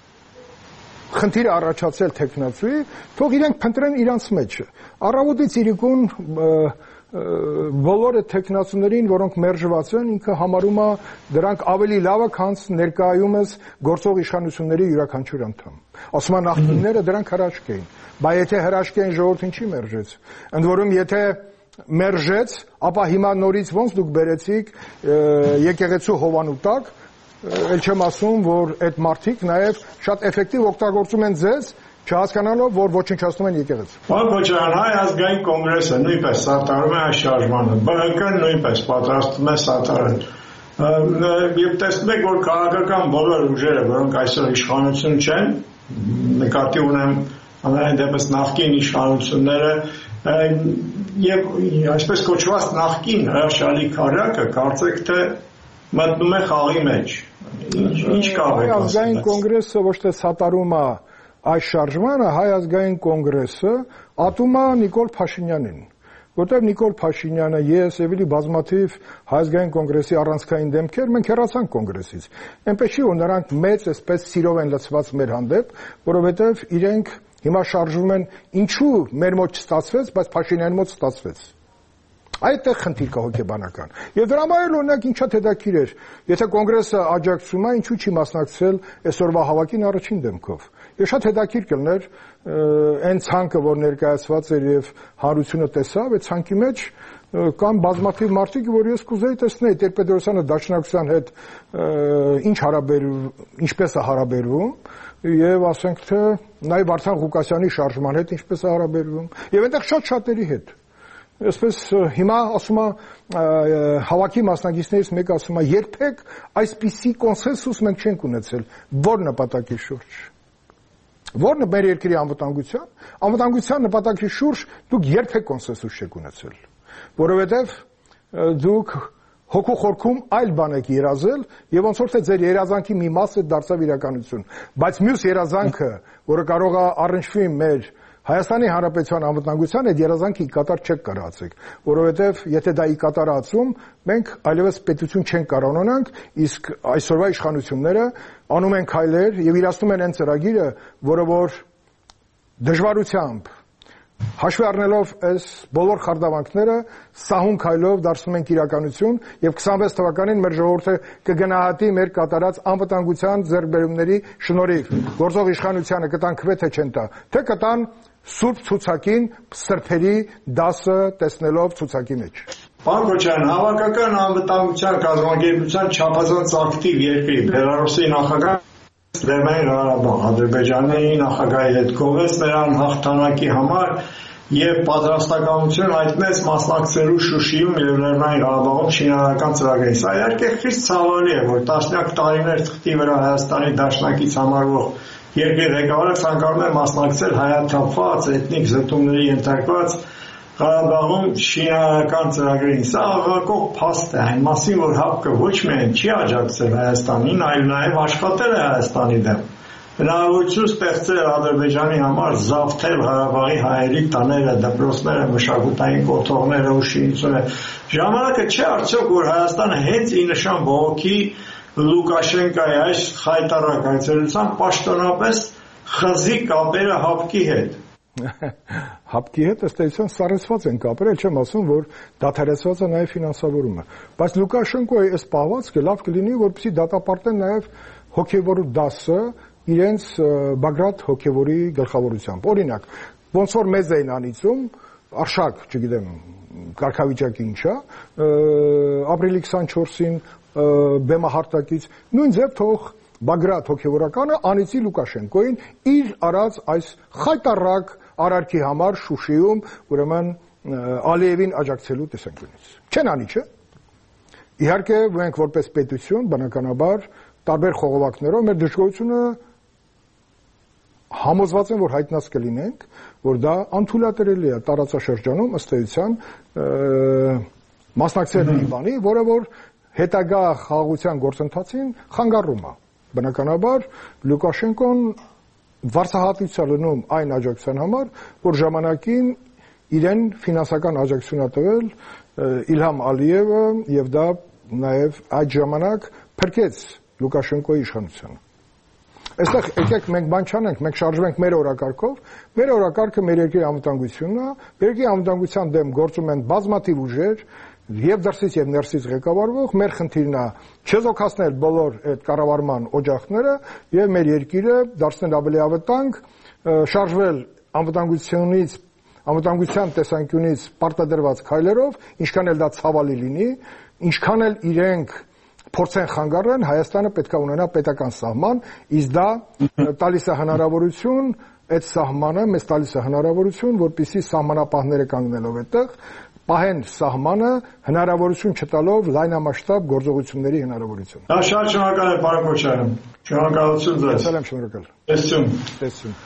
խնդիրը առաջացել տեխնացուի, թող իրենք փնտրեն իրանց մեջ։ Առավոտից իրիկուն բոլորը տեխնացուներին, որոնք մերժված են, ինքը համարում է դրանք ավելի լավը, քան ներկայումս գործող իշխանությունների յուրաքանչյուր անդամ։ Ասում են նախկինները դրանք հրաշք էին, բայց եթե հրաշք էին, ժողովուրդը ինչի մերժեց։ Ընդ որում, եթե մերժեց, ապա հիմա նորից ոնց դուք բերեցիք եկեղեցու հովանու տակ, ել չեմ ասում, որ այդ մարդիկ նաև շատ էֆեկտիվ օգտագործում են ձեզ, չհասկանալով, որ ոչնչացնում են եկեղեցին։ Պարոն Քոչարյան, Հայ ազգային կոնգրեսը նույնպես սատարում է այս շարժմանը, ԲՀԿ-ն նույնպես պատրաստվում է սատարել։ Եվ տեսնում եք, որ քաղաքական բոլոր ուժերը, որոնք այսօր իշխանություն չեն, նկատի ունեմ ամենայն դեպս նախկին իշխանությունները, եւ այսպես կոչված նախկին հրաշալի քարյակը, կարծեք թե մտնում է խաղի մեջ։ Ինչ կարող է ասել։ Ազգային կոնգրեսը ոչ թե սատարում է այս շարժմանը, Հայ ազգային կոնգրեսը ատում է Նիկոլ Փաշինյանին, որտեղ Նիկոլ Փաշինյանը, ես, էլի բազմաթիվ Հայ ազգային կոնգրեսի առանցքային դեմքեր, մենք հեռացանք կոնգրեսից։ Այնպես չի, որ նրանք մեծ այսպես սիրով են լցված մեր հանդեպ, որովհետև իրենք հիմա շարժվում են ինչու մեր մոտ չստացվեց, բայց Փաշինյանի մոտ ստացվեց։ Այդտեղ խնդիր կա հոգեբանական։ Եվ դրա համար էլ օրինակ ինչա հետաքրքիր էր, եթե կոնգրեսը աջակցում է, ինչու չի մասնակցել այսօրվա հավաքին առաջին դեմքով։ Եվ շատ հետաքրքիր կլներ այն ցանկը, որ ներկայացված էր եւ հարությունը տեսավ, այդ ցանկի մեջ կան բազմաթիվ մարդիկ, որ ես կուզեի տեսնել Տեր-Պետրոսյանը Դաշնակցության հետ ինչ հարաբերում, ինչպես է հարաբերվում, եւ ասենք թե նաեւ Վարդան Ղուկասյանի շարժման հետ ինչպես է հարաբերվում, եւ այնտեղ շատ շատերի հետ։ Այսպես հիմա ասում է հավաքի մասնակիցներից մեկը ասում է երբեք այսպիսի կոնսենսուս մենք չենք ունեցել, որ նպատակի շուրջ։ Որն է մեր երկրի անվտանգության, անվտանգության նպատակի շուրջ դուք երբեք կոնսենսուս չեք ունեցել, որովհետև դուք հոգու խորքում այլ բան եք երազել եւ ոնց որ թե ձեր երազանքի մի մասը դարձավ իրականություն, բայց մյուս երազանքը, որը կարող է առնչվի մեր Հայաստանի Հանրապետության անվտանգության այդ երազանքի կատար չեք կարողացեք, որովհետև եթե դա ի կատարածում, մենք այլևս պետություն չենք կարող ունենանք, իսկ այսօրվա իշխանությունները անում են քայլեր եւ իրացնում են այն ծրագիրը, որը որ դժվարությամբ հաշվի առնելով այս բոլոր խարդավանքները սահուն քայլով դարձնում ենք իրականություն եւ քսանվեց թվականին մեր ժողովուրդը կգնահատի մեր կատարած անվտանգության ձեռքբերումների շնորհիվ գործող իշխանությանը կտան քվե թե չեն տա թե կտան սուրբ ցուցակին սրբերի դասը տեսնելով ցուցակի մեջ։ Պարոն Քոչարյան, հավաքական անվտանգության կազմակերպության չափազանց ակտիվ երկրի Բելարուսի նախագահ Լեռնային Ղարաբաղ Ադրբեջանի նախագահի հետ գովեց նրան հաղթանակի համար եւ պատրաստակամություն հայտնեց մասնակցելու Շուշիում եւ Լեռնային Ղարաբաղում շինարարական ծրագրին։ Սա իհարկե խիստ ցավալի է, որ տասնյակ տարիներ թղթի վրա Հայաստանի դաշնակից համարվող երկրի ղեկավարը ցանկանում է մասնակցել հայաթափված էթնիկ զտումների ենթարկված Ղարաբաղում շինարարական ծրագրին։ Սա աղաղակող փաստ է այն մասին, որ ՀԱՊԿ-ը ոչ միայն չի աջակցել Հայաստանին, այլ նաև աշխատել է Հայաստանի դեմ։ Հնարավորություն ստեղծել Ադրբեջանի համար զավթել Ղարաբաղի հայերի տները, դպրոցները, մշակութային կոթողները ու շինությունը։ Ժամանակը չէ արդյոք, որ Հայաստանը հենց ի նշան բողոքի Լուկաշենկոյի այս խայտառակ այցելության պաշտոնապես խզի կապերը ՀԱՊԿ-ի հետ։ ՀԱՊԿ-ի հետ ըստ էության սառեցված են կապերը, չեմ ասում, որ դադարեցված է նաև ֆինանսավորումը։ Բայց Լուկաշենկոյի այս պահվածքը լավ կլինի, որպեսզի դատապարտեն նաև հոգևոր դասը իրենց Բագրատ հոգևորի գլխավորությամբ։ Օրինակ, ոնց որ մեզ էին անիծում, արշակ, չգիտեմ, կարգավիճակի ինչ է, ապրիլի քսանչորսին բեմահարտակից, նույն ձև թող Բագրատ հոգևորականը անիծի Լուկաշենկոյին իր արած այս խայտառակ արարքի համար Շուշիում, ուրեմն Ալիևին աջակցելու տեսանկյունից։ Չեն անի, չէ՞։ Իհարկե, մենք որպես պետություն, բնականաբար, տարբեր խողովակներով մեր դժգոհությունը համոզված են, որ հայտնած կլինենք, որ դա անթույլատրելի է տարածաշրջանում ըստ էության մասնակցել մի բանի, որը որ հետագա խաղաղության գործընթացին խանգարում է։ Բնականաբար Լուկաշենկոն վարձահատույց է լնում այն աջակցության համար, որ ժամանակին իրեն ֆինանսական աջակցություն է տվել Իլհամ Ալիևը եւ դա նաեւ այդ ժամանակ փրկեց Լուկաշենկոյի իշխանությունը։ Այստեղ եկեք մենք բան չանենք, մենք շարժվենք մեր օրակարգով, մեր օրակարգը մեր երկրի անվտանգությունն է, երկրի անվտանգության դեմ գործում են բազմաթիվ ուժեր, եւ դրսից եւ ներսից ղեկավարվող, մեր խնդիրն է չեզոքացնել բոլոր այդ կառավարման օջախները եւ մեր երկիրը դարձնել ավելի ավտանգ, շարժվել անվտանգությունից, անվտանգության տեսանկյունից պարտադրված քայլերով, ինչքան էլ դա ցավալի լինի, ինչքան էլ իրենք փորձեն խանգարեն, Հայաստանը պետք է ունենա պետական սահման, իսկ դա տալիս է հնարավորություն, այդ սահմանը մեզ տալիս է հնարավորություն, որպեսզի սահմանապահները կանգնելով այդտեղ պահեն սահմանը հնարավորություն չտալով լայնամասշտաբ գործողությունների հնարավորություն։ Դա շատ շնորհակալ եմ, պարոն Քոչարյան։ Շնորհակալություն ձեզ։ Ես եմ շնորհակալ։ Տեսություն։ Տեսություն։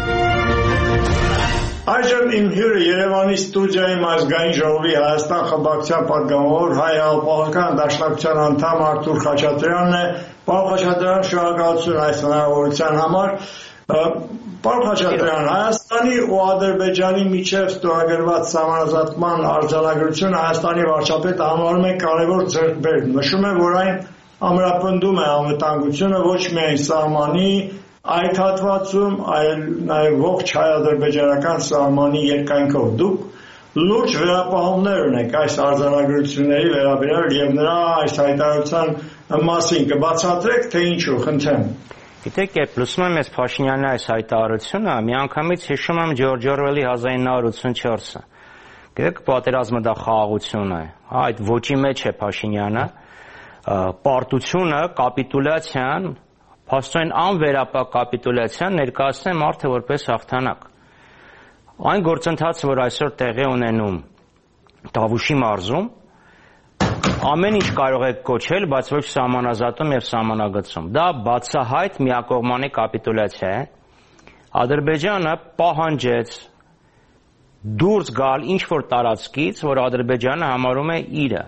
Այժմ իմ հյուրը Երևանի ստուդիայում ազգային ժողովի Հայաստան խմբակցության պատգամավոր հայ-ալպահական դաշնակցության անդամ Արթուր Խաչատրյանն է։ Պարոն Խաչատրյան, շնորհակալություն այս հնարավորության համար։ Պարոն Խաչատրյան, Հայաստանի ու Ադրբեջանի միջև ստորագրված սահմանազատման արձանագրությունը Հայաստանի վարչապետը համարում է կարևոր ձեռքբերում։ Նշում է, որ այն ամրապնդում է անվտանգությունը ոչ միայն սահմանի այդ հատվածում, այլ նաև ողջ հայ-ադրբեջանական սահմանի երկայնքով։ Դուք լուրջ վերապահումներ ունեք այս արձանագրությունների վերաբերյալ եւ նրա այս հայտարարության մասին կբացատրեք, թե ինչու, խնդրեմ։ Գիտեք, երբ լսում եմ այս Փաշինյանի այս հայտարարությունը, միանգամից հիշում եմ Ջորջ Օրվելի հազար ինը հարյուր ութսունչորսը։ Գիտեք, պատերազմը դա խաղաղություն է։ Այդ ոճի մեջ է Փաշինյանը, պարտությունը, կապիտուլյացիան, փաստորեն անվերապահ կապիտուլյացիան ներկայացնում է մարդը որպես հաղթանակ։ Այն գործընթացը, որ այսօր տեղի ունենում Տավուշի մարզում, ամեն ինչ կարող է կոչել, բայց ոչ սահմանազատում եւ սահմանագծում։ Դա բացահայտ միակողմանի կապիտուլյացիա է։ Ադրբեջանը պահանջեց դուրս գալ ինչ-որ տարածքից, որ Ադրբեջանը համարում է իրը։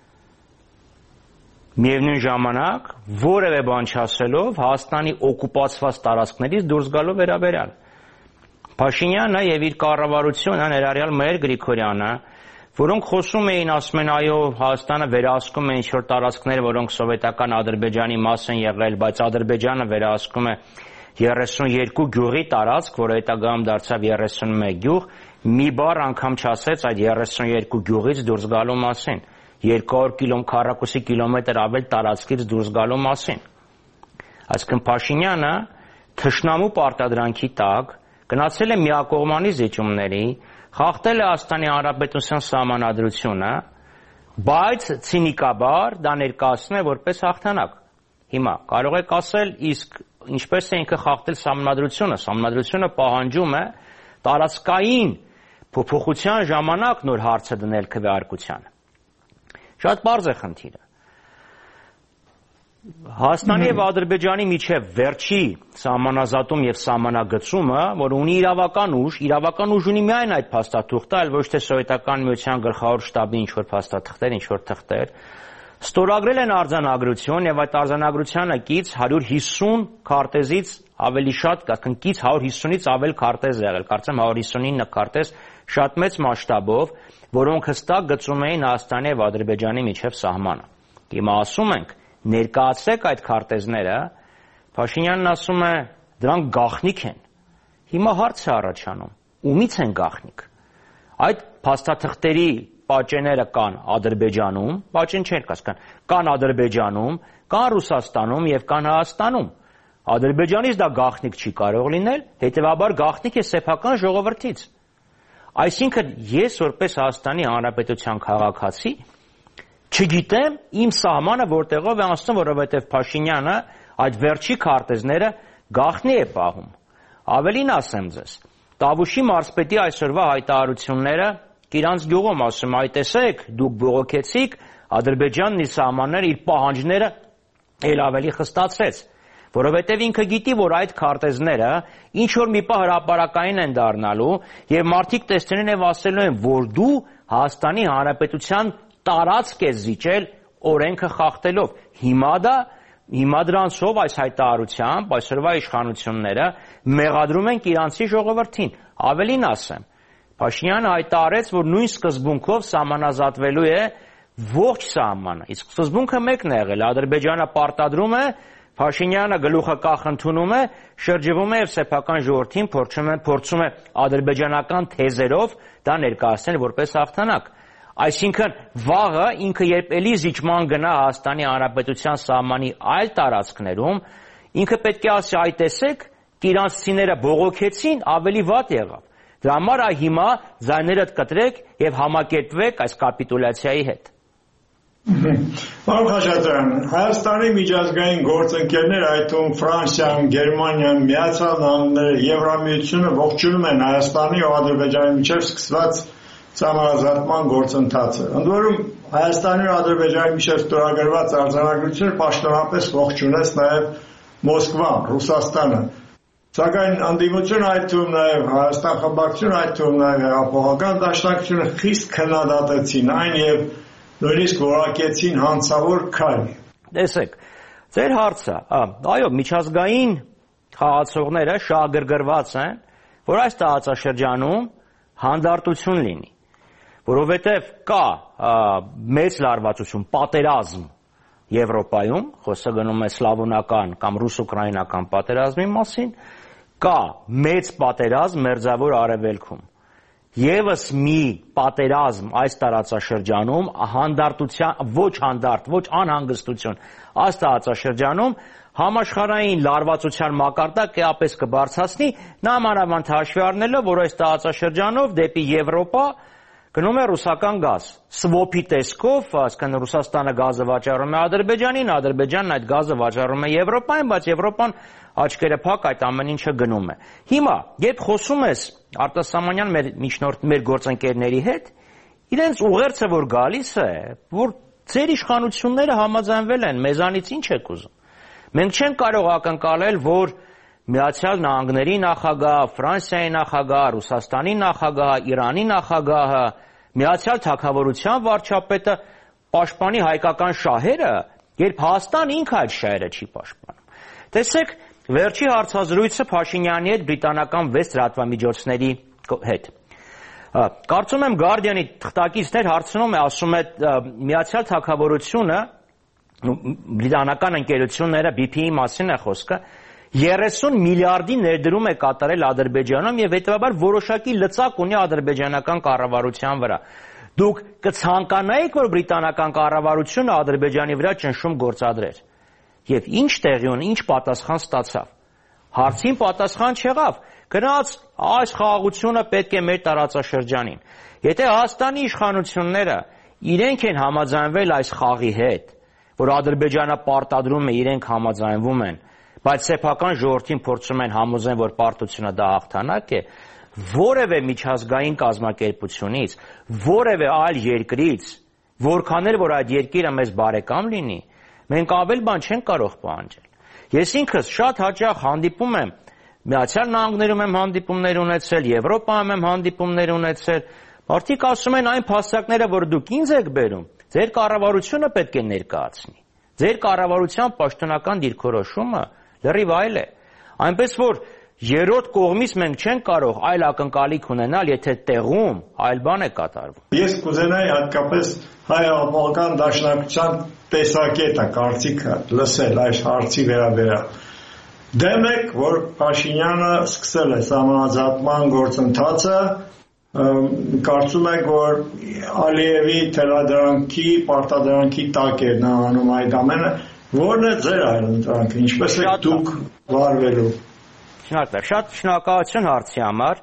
Միևնույն ժամանակ որևէ բան չասելով Հայաստանի օկուպացված տարածքներից դուրս գալու վերաբերյալ։ Փաշինյանը եւ իր կառավարությունը, ներառյալ Մհեր Գրիգորյանը, որոնք խոսում էին, ասում են, այո, Հայաստանը վերահսկում է ինչ-որ տարածքներ, որոնք սովետական Ադրբեջանի մաս են եղել, բայց Ադրբեջանը վերահսկում է երեսունյոթ գյուղի տարածք, որը հետագայում դարձավ երեսունմեկ գյուղ, մի բառ անգամ չասեց այդ երեսունյոթ գյուղից դուրս գալու մասին, երկու հարյուր քառակուսի կիլոմետր ավել տարածքից դուրս գալու մասին։ Այսինքն Փաշինյանը թշնամու պարտադրանքի տակ գնացել է միակողմանի զիջումների, խախտել է Հայաստանի Հանրապետության սահմանադրությունը, բայց ցինիկաբար դա ներկայացնում է որպես հաղթանակ։ Հիմա կարող եք ասել, իսկ ինչպես է ինքը խախտել սահմանադրությունը, սահմանադրությունը պահանջում է տարածքային փոփոխության ժամանակ նոր հարցը դնել քվեարկությանը։ Շատ պարզ է խնդիրը։ Հայաստանի եւ Ադրբեջանի միջև վերջի սահմանազատում եւ սահմանագծումը, որ ունի իրավական ուժ, իրավական ուժ ունի միայն այդ փաստաթուղթը, այլ ոչ թե սովետական միության գլխավոր շտաբի ինչ-որ փաստաթղթեր, ինչ-որ թղթեր, ստորագրել են արձանագրություն եւ այդ արձանագրությանը կից հարյուր հիսուն քարտեզից ավելի շատ, այսինքն կից հարյուր հիսունից ավել քարտեզ է եղել, կարծեմ հարյուր հիսունինը քարտեզ շատ մեծ մասշտաբով, որոնք հստակ գծում էին Հայաստանի եւ Ադրբեջանի միջև սահմանը։ Հիմա ասում ենք ներկայացրեք այդ քարտեզները, Փաշինյանն ասում է դրանք գաղտնիք են։ Հիմա հարց է առաջանում, ումից են գաղտնիք։ Այդ փաստաթղթերի պատճենները կան Ադրբեջանում, պատճեն չեն կասկան, կան Ադրբեջանում, կան Ռուսաստանում եւ կան Հայաստանում։ Ադրբեջանից դա գաղտնիք չի կարող լինել, հետեւաբար գաղտնիք է սեփական ժողովրդից։ Այսինքն ես որպես Հայաստանի Հանրապետության քաղաքացի չգիտեմ իմ սահմանը որտեղով է անցնում, որովհետև Փաշինյանը այդ վերջի քարտեզները գաղտնի է պահում։ Ավելին ասեմ ձեզ, Տավուշի մարզպետի այսօրվա հայտարարությունները իրանց գյուղում ասում, այ տեսեք, դուք բողոքեցիք, Ադրբեջանն իր սահմանները, իր պահանջները ել ավելի խստացրեց, որովհետև ինքը գիտի, որ այդ քարտեզները ինչ որ մի պահ հրապարակային են դառնալու եւ մարդիկ տեսնեն եւ ասելու են, որ դու Հայաստանի Հանրապետության տարածք է զիջել օրենքը խախտելով։ Հիմա դա հիմա դրանցով այս հայտարարությամբ այսօրվա իշխանությունները մեղադրում են իրանցի ժողովրդին։ Ավելին ասեմ, Փաշինյանը հայտարարեց, որ նույն սկզբունքով սահմանազատվելու է ողջ սահմանը։ Իսկ սկզբունքը մեկն է եղել, Ադրբեջանը պարտադրում է, Փաշինյանը գլուխը կախ ընդունում է, շրջվում է եւ սեփական ժողովրդին փորձում է փորձում է ադրբեջանական թեզերով դա ներկայացնել որպես հաղթանակ։ Այսինքն վաղը ինքը երբ էլի զիջման գնա Հայաստանի Հանրապետության սահմանի այլ տարածքներում, ինքը պետք է ասի, այ տեսեք, իրանցիները բողոքեցին, ավելի վատ եղավ։ Դրա համար այ հիմա ձայներդ կտրեք եւ համակերպվեք այս կապիտուլյացիայի հետ։ Պարոն Խաչատրյան, Հայաստանի միջազգային գործընկերները, այդ թվում Ֆրանսիան, Գերմանիան, Միացյալ Նահանգները, Եվրամիությունը ողջունում են Հայաստանի ու Ադրբեջանի միջև սկսված սահմանազատման գործընթացը։ Ընդ որում Հայաստանի ու Ադրբեջանի միջև ստորագրված արձանագրությունը պաշտոնապես ողջունեց նաև Մոսկվան, Ռուսաստանը։ Սակայն անդիմությունը, այդ թվում նաև Հայաստան խմբակցությունը, այդ թվում նաև հեղափոխական դաշնակցությունը խիստ քննադատեցին այն եւ նույնիսկ որակեցին հանցավոր քայլ։ Տեսեք, ձեր հարցը, այո, միջազգային խաղացողները շահագրգռված են, որ այս տարածաշրջանում հանդարտություն լինի, որովհետև կա մեծ լարվածություն, պատերազմ Եվրոպայում, խոսքը գնում է սլավոնական կամ ռուս-ուկրաինական պատերազմի մասին, կա մեծ պատերազմ Մերձավոր Արևելքում։ Եվս մի պատերազմ այս տարածաշրջանում, հանդարտության, ոչ հանդարտ, ոչ անհանգստություն, այս տարածաշրջանում համաշխարհային լարվածության մակարդակը ապես կբարձրացնի, նամանավանդ հաշվի առնելով, որ այս տարածաշրջանով դեպի Եվրոպա գնում է ռուսական գազ։ Սվոփի տեսքով, այսինքն Ռուսաստանը գազը վաճառում է Ադրբեջանին, Ադրբեջանն այդ գազը վաճառում է Եվրոպային, բայց Եվրոպան աչքերը փակ այդ ամեն ինչը գնում է։ Հիմա, երբ խոսում ես արտասահմանյան մեր միջնորդ մեր գործընկերների հետ, իրենց ուղերձը որ գալիս է, որ ձեր իշխանությունները համաձայնվել են, մեզանից ինչ եք ուզում։ Մենք չենք կարող ակնկալել, որ Միացյալ Նահանգների նախագահ, Ֆրանսիայի նախագահ, Ռուսաստանի նախագահ, Իրանի նախագահը, Միացյալ Թագավորության վարչապետը պաշտպանի հայկական շահերը, երբ Հայաստան ինքը այդ շահերը չի պաշտպանում։ Տեսեք, վերջի հարցազրույցը Փաշինյանի հետ բրիտանական վեց լրատվամիջոցների հետ։ Կարծում եմ Guardian-ի թղթակիցներ հարցնում է, ասում է Միացյալ Թագավորությունը, բրիտանական ընկերությունները բի փի-ի մասին է խոսքը, երեսուն միլիարդի ներդրում է կատարել Ադրբեջանում եւ հետեւաբար որոշակի լծակ ունի ադրբեջանական կառավարության վրա։ Դուք կցանկանայիք, որ բրիտանական կառավարությունը Ադրբեջանի վրա ճնշում գործադրեր։ Եվ ինչ տեղի ունի, ինչ պատասխան ստացավ։ Հարցին պատասխան չեղավ։ Գնաց այս խաղաղությունը պետք է մեր տարածաշրջանին։ Եթե Հայաստանի իշխանությունները իրենք են համաձայնվել այս խաղի հետ, որ Ադրբեջանը պարտադրում է, իրենք համաձայնվում են, բայց սեփական ժողովրդին փորձում են համոզեն, որ պարտությունը դա հաղթանակ է, որևէ միջազգային կազմակերպությունից, որևէ այլ երկրից, որքան էլ որ այդ երկիրը մեզ բարեկամ լինի, մենք ավել բան չենք կարող պահանջել։ Ես ինքս շատ հաճախ հանդիպում եմ, Միացյալ Նահանգներում եմ հանդիպումներ ունեցել, Եվրոպայում եմ հանդիպումներ ունեցել, մարդիկ ասում են այն փաստարկները, որ դուք ինձ եք բերում, ձեր կառավարությունը պետք է ներկայացնի։ Ձեր կառավարության պաշտոնական դիրքորոշումը լրիվ այլ է։ Այնպես որ երրորդ կողմից մենք չենք կարող այլ ակնկալիք ունենալ, եթե տեղում այլ բան է կատարվում։ Ես կուզենայի հատկապես հայ-ապական դաշնակցության տեսակետը, կարծիքը լսել այս հարցի վերաբերյալ։ Դեմ եք, որ Փաշինյանը սկսել է սահմանազատման գործընթացը, կարծում եք, որ Ալիևի թելադրանքի, պարտադրանքի տակ էր նա անում այդ ամենը, որն է ձեր այլընտրանքը, ինչպես եք դուք վարվելու։ Շատ շնորհակալություն հարցի համար։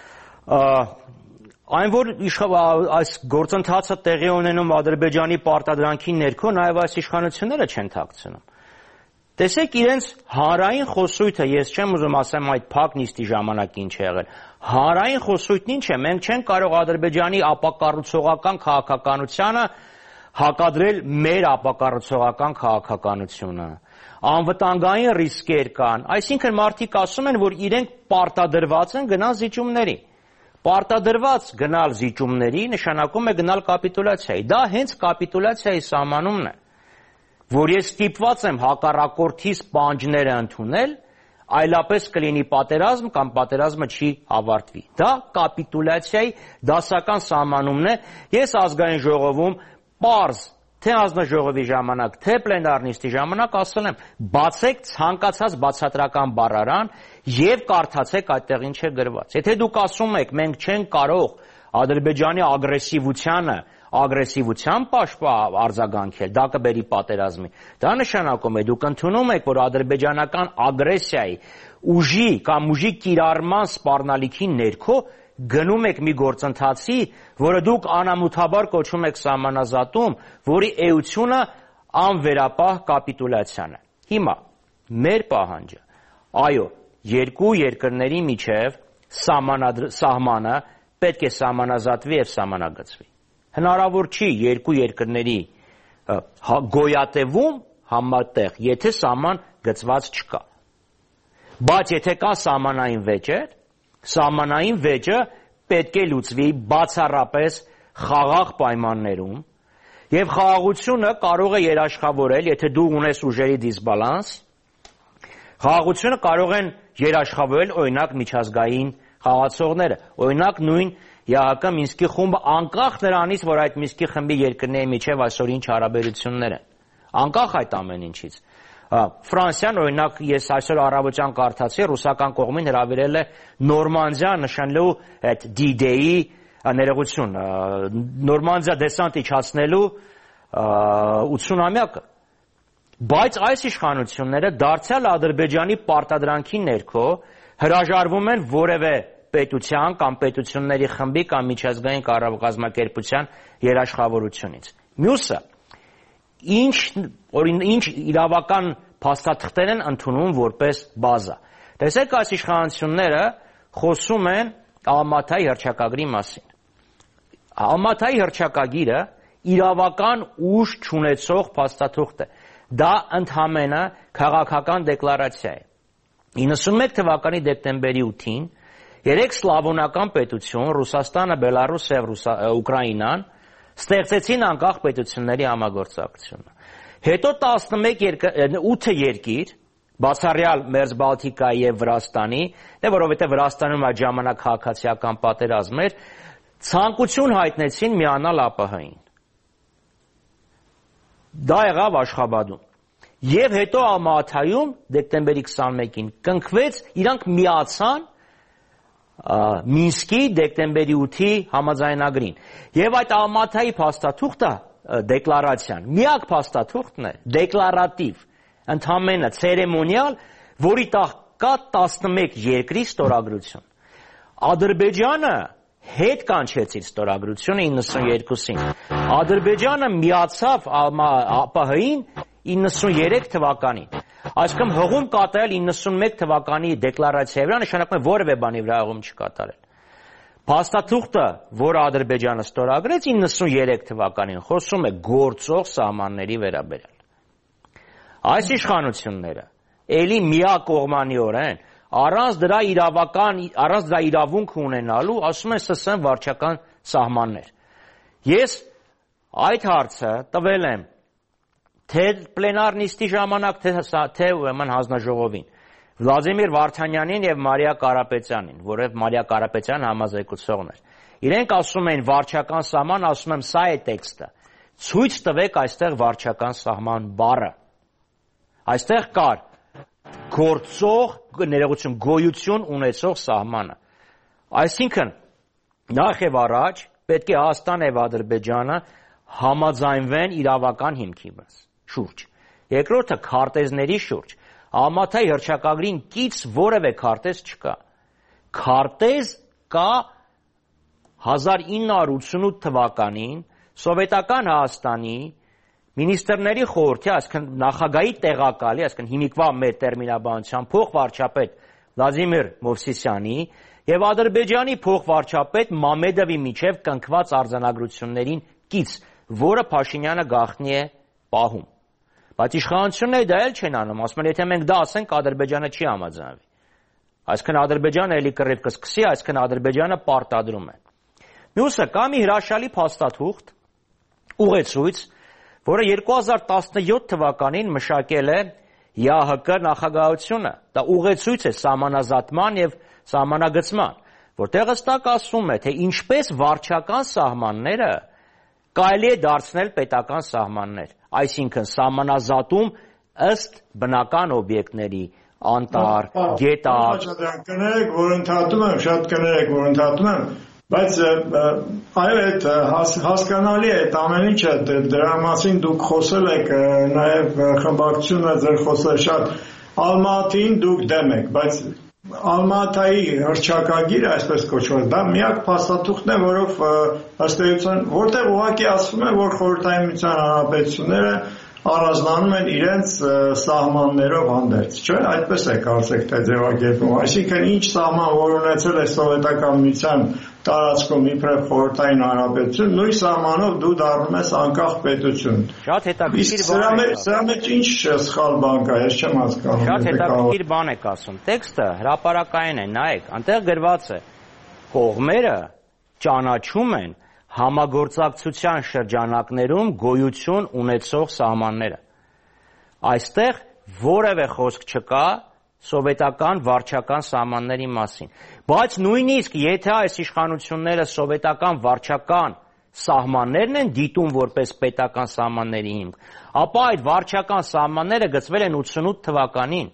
Այն որ այս գործընթացը տեղի ունենում Ադրբեջանի պարտադրանքի ներքո, նաև այս իշխանությունները չեն թաքցնում։ Տեսեք իրենց հանրային խոսույթը, ես չեմ ուզում ասեմ այդ փակ նիստի ժամանակ ինչ է եղել։ Հանրային խոսույթն ինչ է, մենք չենք կարող Ադրբեջանի ապակառուցողական քաղաքականությանը հակադրել մեր ապակառուցողական քաղաքականությունը։ Անվտանգային ռիսկեր կան, այսինքն մարդիկ ասում են, որ իրենք պարտադրված են գնալ զիջումների։ Պարտադրված գնալ զիջումների նշանակում է գնալ կապիտուլյացիայի։ Դա հենց կապիտուլյացիայի սահմանումն է, որ ես ստիպված եմ հակառակորդիս պահանջները ընդունել, այլապես կլինի պատերազմ կամ պատերազմը չի ավարտվի։ Դա կապիտուլյացիայի դասական սահմանումն է։ Ես ազգային ժողովում պարզ թե հանձնաժողովի ժամանակ, թե պլենար նիստի ժամանակ ասել եմ, բացեք ցանկացած բացատրական բառարան եւ կարդացեք այդտեղ ինչ է գրված։ Եթե դուք ասում եք, մենք չենք կարող Ադրբեջանի ագրեսիվությանը ագրեսիվության պաշտպան արձագանքել, դա կբերի պատերազմի։ Դա նշանակում է դուք ընդունում եք, որ ադրբեջանական ագրեսիայի ուժի կամ ուժի կիրառման սպառնալիքի ներքո գնում եք մի գործընթացի, որը դուք անամոթաբար կոչում եք սահմանազատում, որի էությունը անվերապահ կապիտուլյացիան է։ Հիմա մեր պահանջը, այո, երկու երկրների միջև սահմանը պետք է սահմանազատվի եւ սահմանագծվի։ Հնարավոր չի երկու երկրների գոյատևում համատեղ, եթե սահման գծված չկա։ Բայց եթե կա սահմանային վեճեր, սահմանային վեճը պետք է լուծվի բացառապես խաղաղ պայմաններում, եւ խաղաղությունը կարող է երաշխավորել, եթե դու ունես ուժերի դիսբալանս, խաղաղությունը կարող են երաշխավորել օրինակ միջազգային խաղացողները, օրինակ նույն ԵԱՀԿ Մինսկի խումբը, անկախ նրանից, որ այդ Մինսկի խմբի երկրների միջև այսօր ինչ հարաբերություններ են, անկախ այդ ամեն ինչից։ Ֆրանսիան, օրինակ, ես այսօր առավոտյան կարդացի, ռուսական կողմին հրավիրել է Նորմանդիա նշանելու այդ D-Day-ի ներողություն, Նորմանդիա դեսանտ իջացնելու ութսունամյակը։ Բայց այս իշխանությունները դարձյալ Ադրբեջանի պարտադրանքի ներքո հրաժարվում են որևէ պետության կամ պետությունների խմբի կամ միջազգային կազմակերպության երաշխավորությունից։ Մյուսը, ինչ, ինչ իրավական փաստաթղթեր են ընդունում որպես բազա։ Տեսեք, այս իշխանությունները խոսում են Ալմաթայի հռչակագրի մասին։ Ալմաթայի հռչակագիրը իրավական ուժ չունեցող փաստաթուղթ է։ Դա ընդհանրապես քաղաքական դեկլարացիա է։ իննսունմեկ թվականի դեկտեմբերի ութին երեք սլավոնական պետություն, Ռուսաստանը, Բելարուսը եւ Ուկրաինան, ստեղծեցին անկախ պետությունների համագործակցությունը։ Հետո տասնմեկ ութ երկիր, բացառյալ Մերձբալթիկայի եւ Վրաստանի, դե որովհետեւ Վրաստանում այդ ժամանակ քաղաքացիական պատերազմ էր, ցանկություն հայտնեցին միանալ ԱՊՀ-ին։ Դա եղավ Աշխաբադում։ Եվ հետո Ալմաթայում դեկտեմբերի քսանմեկին կնքվեց, իրանք միացան Մինսկի դեկտեմբերի ութի համաձայնագրին։ Եվ այդ Ալմաթայի փաստաթուղթը, դեկլարացիան, միակ փաստաթուղթն է, դեկլարատիվ, ընդհանրապես ցերեմոնիալ, որի տակ կա տասնմեկ երկրի ստորագրություն։ Ադրբեջանը հետ կանչեց իր ստորագրությունը իննսունյոթին։ Ադրբեջանը միացավ ԱՊՀ-ին իննսուներեք թվականին։ Այսինքն հղում կատարել իննսունմեկ թվականի դեկլարացիայի վրա նշանակում է որևէ բանի վրա հղում չկատարել։ Փաստաթուղթը, որը Ադրբեջանը ստորագրեց իննսուններեք թվականին, խոսում է գործող սահմանների վերաբերյալ։ Այս իշխանությունները ելի միակողմանիորեն առանց դրա իրավական, առանց դրա իրավունք ունենալու ասում են ՍՍՀ վարչական սահմաններ։ Ես այդ հարցը տվել եմ թե պլենար նիստի ժամանակ, թե, թե ուրեմն հանձնաժողովին, Վլադիմիր Վարդանյանին եւ Մարիա Կարապետյանին, որով Մարիա Կարապետյանը համազեկուցողն էր։ Իրենք ասում են վարչական սահման, ասում եմ սա է տեքստը։ Ցույց տվեք այստեղ վարչական սահման բառը։ Այստեղ կար գործող, ներողություն, գոյություն ունեցող սահմանը։ Այսինքն նախ եւ առաջ պետք է Հայաստանը եւ Ադրբեջանը համաձայնվեն իրավական հիմքի վրա շուրջ։ Երկրորդը քարտեզների շուրջ։ Ալմաթայի հռչակագրին կից որևէ քարտեզ չկա։ Քարտեզ կա հազար ինը հարյուր ութսունութ թվականին սովետական Հայաստանի Մինիստրների խորհրդի, այսինքն նախագահի տեղակալի, այսինքն հիմիկվա մեր տերմինաբանությամբ փոխվարչապետ Վլադիմիր Մովսիսյանի եւ Ադրբեջանի փոխվարչապետ Մամեդովի միջև կնքված արձանագրություններին կից, որը Փաշինյանը գաղտնի է պահում։ Բայց իշխանությունները դա էլ չեն անում, ասում են, եթե մենք դա ասենք, Ադրբեջանը չի համաձայնվի։ Այսինքն Ադրբեջանը էլի կռիվ կսկսի, այսինքն Ադրբեջանը պարտադրում է։ Մյուսը կա մի հրաշալի փաստաթուղթ, ուղեցույց, որը երկու հազար տասնյոթ թվականին մշակել է ԵԱՀԿ նախագահությունը, դա ուղեցույց է սահմանազատման եւ սահմանագծման, որտեղ հստակ ասվում է, թե ինչպես վարչական սահմանները կարելի է դարձնել պետական սահմաններ, այսինքն սահմանազատում ըստ բնական օբյեկտների, անտառ, գետառ։ Կներեք, որ ընդհատում եմ, շատ կներեք, որ ընդհատում եմ, բայց այո, այդ հասկանալի է, այդ ամեն ինչը դրա մասին դուք խոսել եք, նաև խմբակցությունը ձեր խոսել շատ, Ալմատին դուք դեմ եք, բայց Ալմատայի հռչակագիրը, այսպես կոչված, դա միակ փաստաթուղթն է, որով ըստ էության, որտեղ ուղղակի ասվում է, որ Խորհրդային Միության հանրապետությունները առանձնանում են իրենց սահմաններով հանդերձ, չէ՞, այդպես է կարծեք թե ձևակերպում, այսինքն ինչ սահման, որ ունեցել է Սովետական Միության տարածքում իբրև Խորհրդային Հանրապետություն, նույն սահմանով դու դառնում ես անկախ պետություն։ Շատ հետաքրքիր բան է։ Սրա մեջ ինչ սխալ բան կա, ես չեմ հասկանում։ Շատ հետաքրքիր բան եք ասում։ Տեքստը հրապարակային է, նայեք, այնտեղ գրված է. կողմերը ճանաչում են համագործակցության շրջանակներում գոյություն ունեցող սահմանները։ Այստեղ որևէ խոսք չկա սովետական վարչական սահմանների մասին։ Բայց նույնիսկ եթե այս իշխանությունները սովետական վարչական սահմաններն են դիտում որպես պետական սահմանների հիմք, ապա այդ վարչական սահմանները գծվել են ութսունութ թվականին,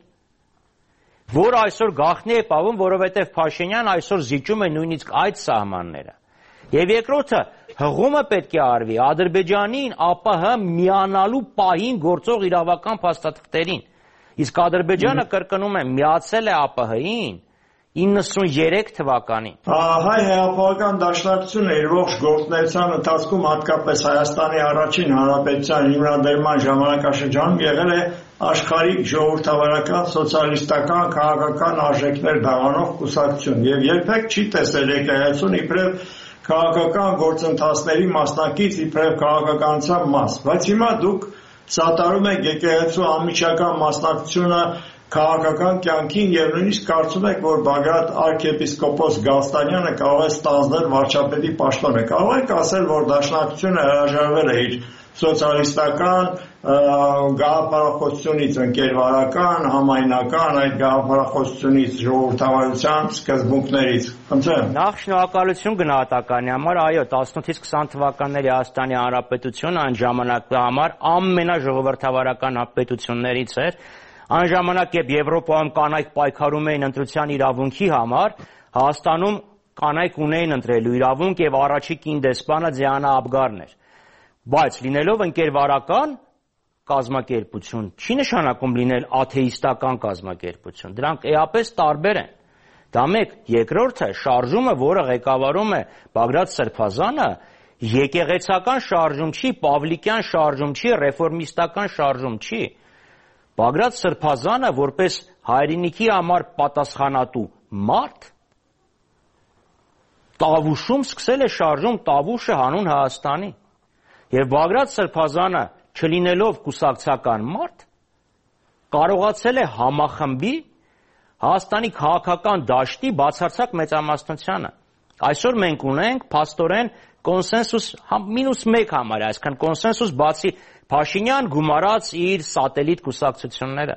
որ այսօր գաղտնի է պահում, որովհետև Փաշինյան այսօր զիջում է նույնիսկ այդ սահմանները։ Եվ երկրորդը, հղումը պետք է արվի Ադրբեջանին ԱՊՀ միանալու պահին գործող իրավական փաստաթղթերին։ Իսկ Ադրբեջանը, կրկնում եմ, միացել է ԱՊՀ-ին իննսուններեք թվականին։ Հայ հեղափոխական դաշնակցությունը իր ողջ գործունեության ընթացքում հատկապես Հայաստանի առաջին հանրապետության հիմնադրման ժամանակաշրջանում եղել է աշխարհիկ ժողովրդավարական սոցիալիստական քաղաքական արժեքներ դավանող կուսակցություն եւ երբեք չի տեսել եկեղեցուն իբրև քաղաքական գործընթացների մասնակից իբրև քաղաքականության մաս, բայց հիմա դուք սատարում եք եկեղեցու անմիջական մասնակցությունը քաղաքական կյանքին եւ նույնիսկ կարծում եք, որ Բագրատ arczepiskopos Գալստանյանը կարող է ստանձնել վարչապետի պաշտոնը։ Կարող եք ասել, որ դաշնակցությունը հրաժարվել է իր սոցիալիստական գաղափարախոսությունից, ընկերվարական, համայնական այդ գաղափարախոսությունից, ժողովրդավարության սկզբունքներից։ Խնդրեմ։ Նախ շնորհակալություն գնահատականի համար, այո, տասնութից քսան թվականների Հայաստանի Հանրապետությունը այն ժամանակվա համար ամենաժողովրդավարական պետություններից էր։ Այն ժամանակ, երբ Եվրոպայում կանայք պայքարում էին ընտրության իրավունքի համար, Հայաստանում կանայք ունեին ընտրելու իրավունք եւ առաջի կին դեսպանը Դիանա Աբգարն էր։ Բայց լինելով ընկերվարական կազմակերպություն չի նշանակում լինել աթեիստական կազմակերպություն։ Դրանք էապես տարբեր են։ Դա մեկ, երկրորդը շարժումը, որը ղեկավարում է Բագրատ Սրբազանը, եկեղեցական շարժում չի, պավլիկյան շարժում չի, ռեֆորմիստական շարժում չի։ Բագրատ Սրբազանը որպես հայրենիքի համար պատասխանատու մարդ Տավուշում սկսել է շարժում Տավուշը հանուն Հայաստանի եւ Բագրատ Սրբազանը չլինելով կուսակցական մարդ կարողացել է համախմբի Հայաստանի քաղաքական դաշտի բացարձակ մեծամասնությանը։ Այսօր մենք ունենք փաստորեն կոնսենսուս մինուս մեկ համար, այսինքն կոնսենսուս բացի Փաշինյան գումարած իր սատելիտ կուսակցությունները։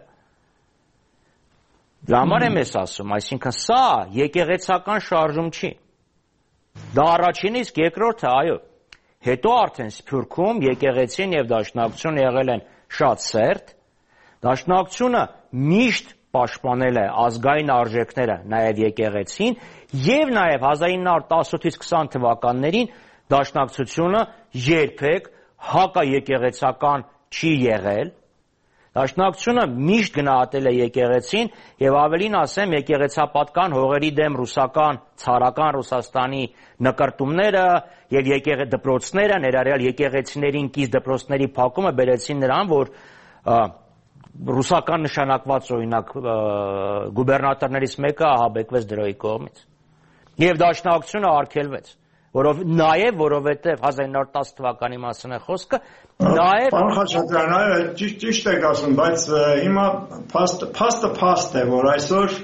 Դա համար եմ ես ասում, այսինքն սա եկեղեցական շարժում չի։ Դա առաջինը, իսկ երկրորդը, այո, հետո արդեն Սփյուռքում եկեղեցին եւ Դաշնակցությունը եղել են շատ սերտ։ Դաշնակցությունը միշտ պաշտպանել է ազգային արժեքները, նաև եկեղեցին, եւ նաև հազար ինը հարյուր տասնութից քսան թվականներին Դաշնակցությունը երբեք հակաեկեղեցական չի եղել։ Դաշնակցությունը միշտ գնահատել է եկեղեցին եւ ավելին ասեմ, եկեղեցապատկան հողերի դեմ ռուսական ցարական Ռուսաստանի նկարտումները եւ եկեղեցի դպրոցները, ներառյալ եկեղեցիներին կից դպրոցների փակումը բերեցին նրան, որ ռուսական նշանակված օրինակ գուբերնատորներից մեկը ահաբեկվեց դրոյի կողմից։ Եվ Դաշնակցությունը արգելվեց, որով նաև որովհետև հազար ինը հարյուր տասը թվականի մասին է խոսքը, նաև Պարոն Խաչատրյան, այո, ճիշտ ճիշտ եք ասում, բայց հիմա փաստը փաստ է, որ այսօր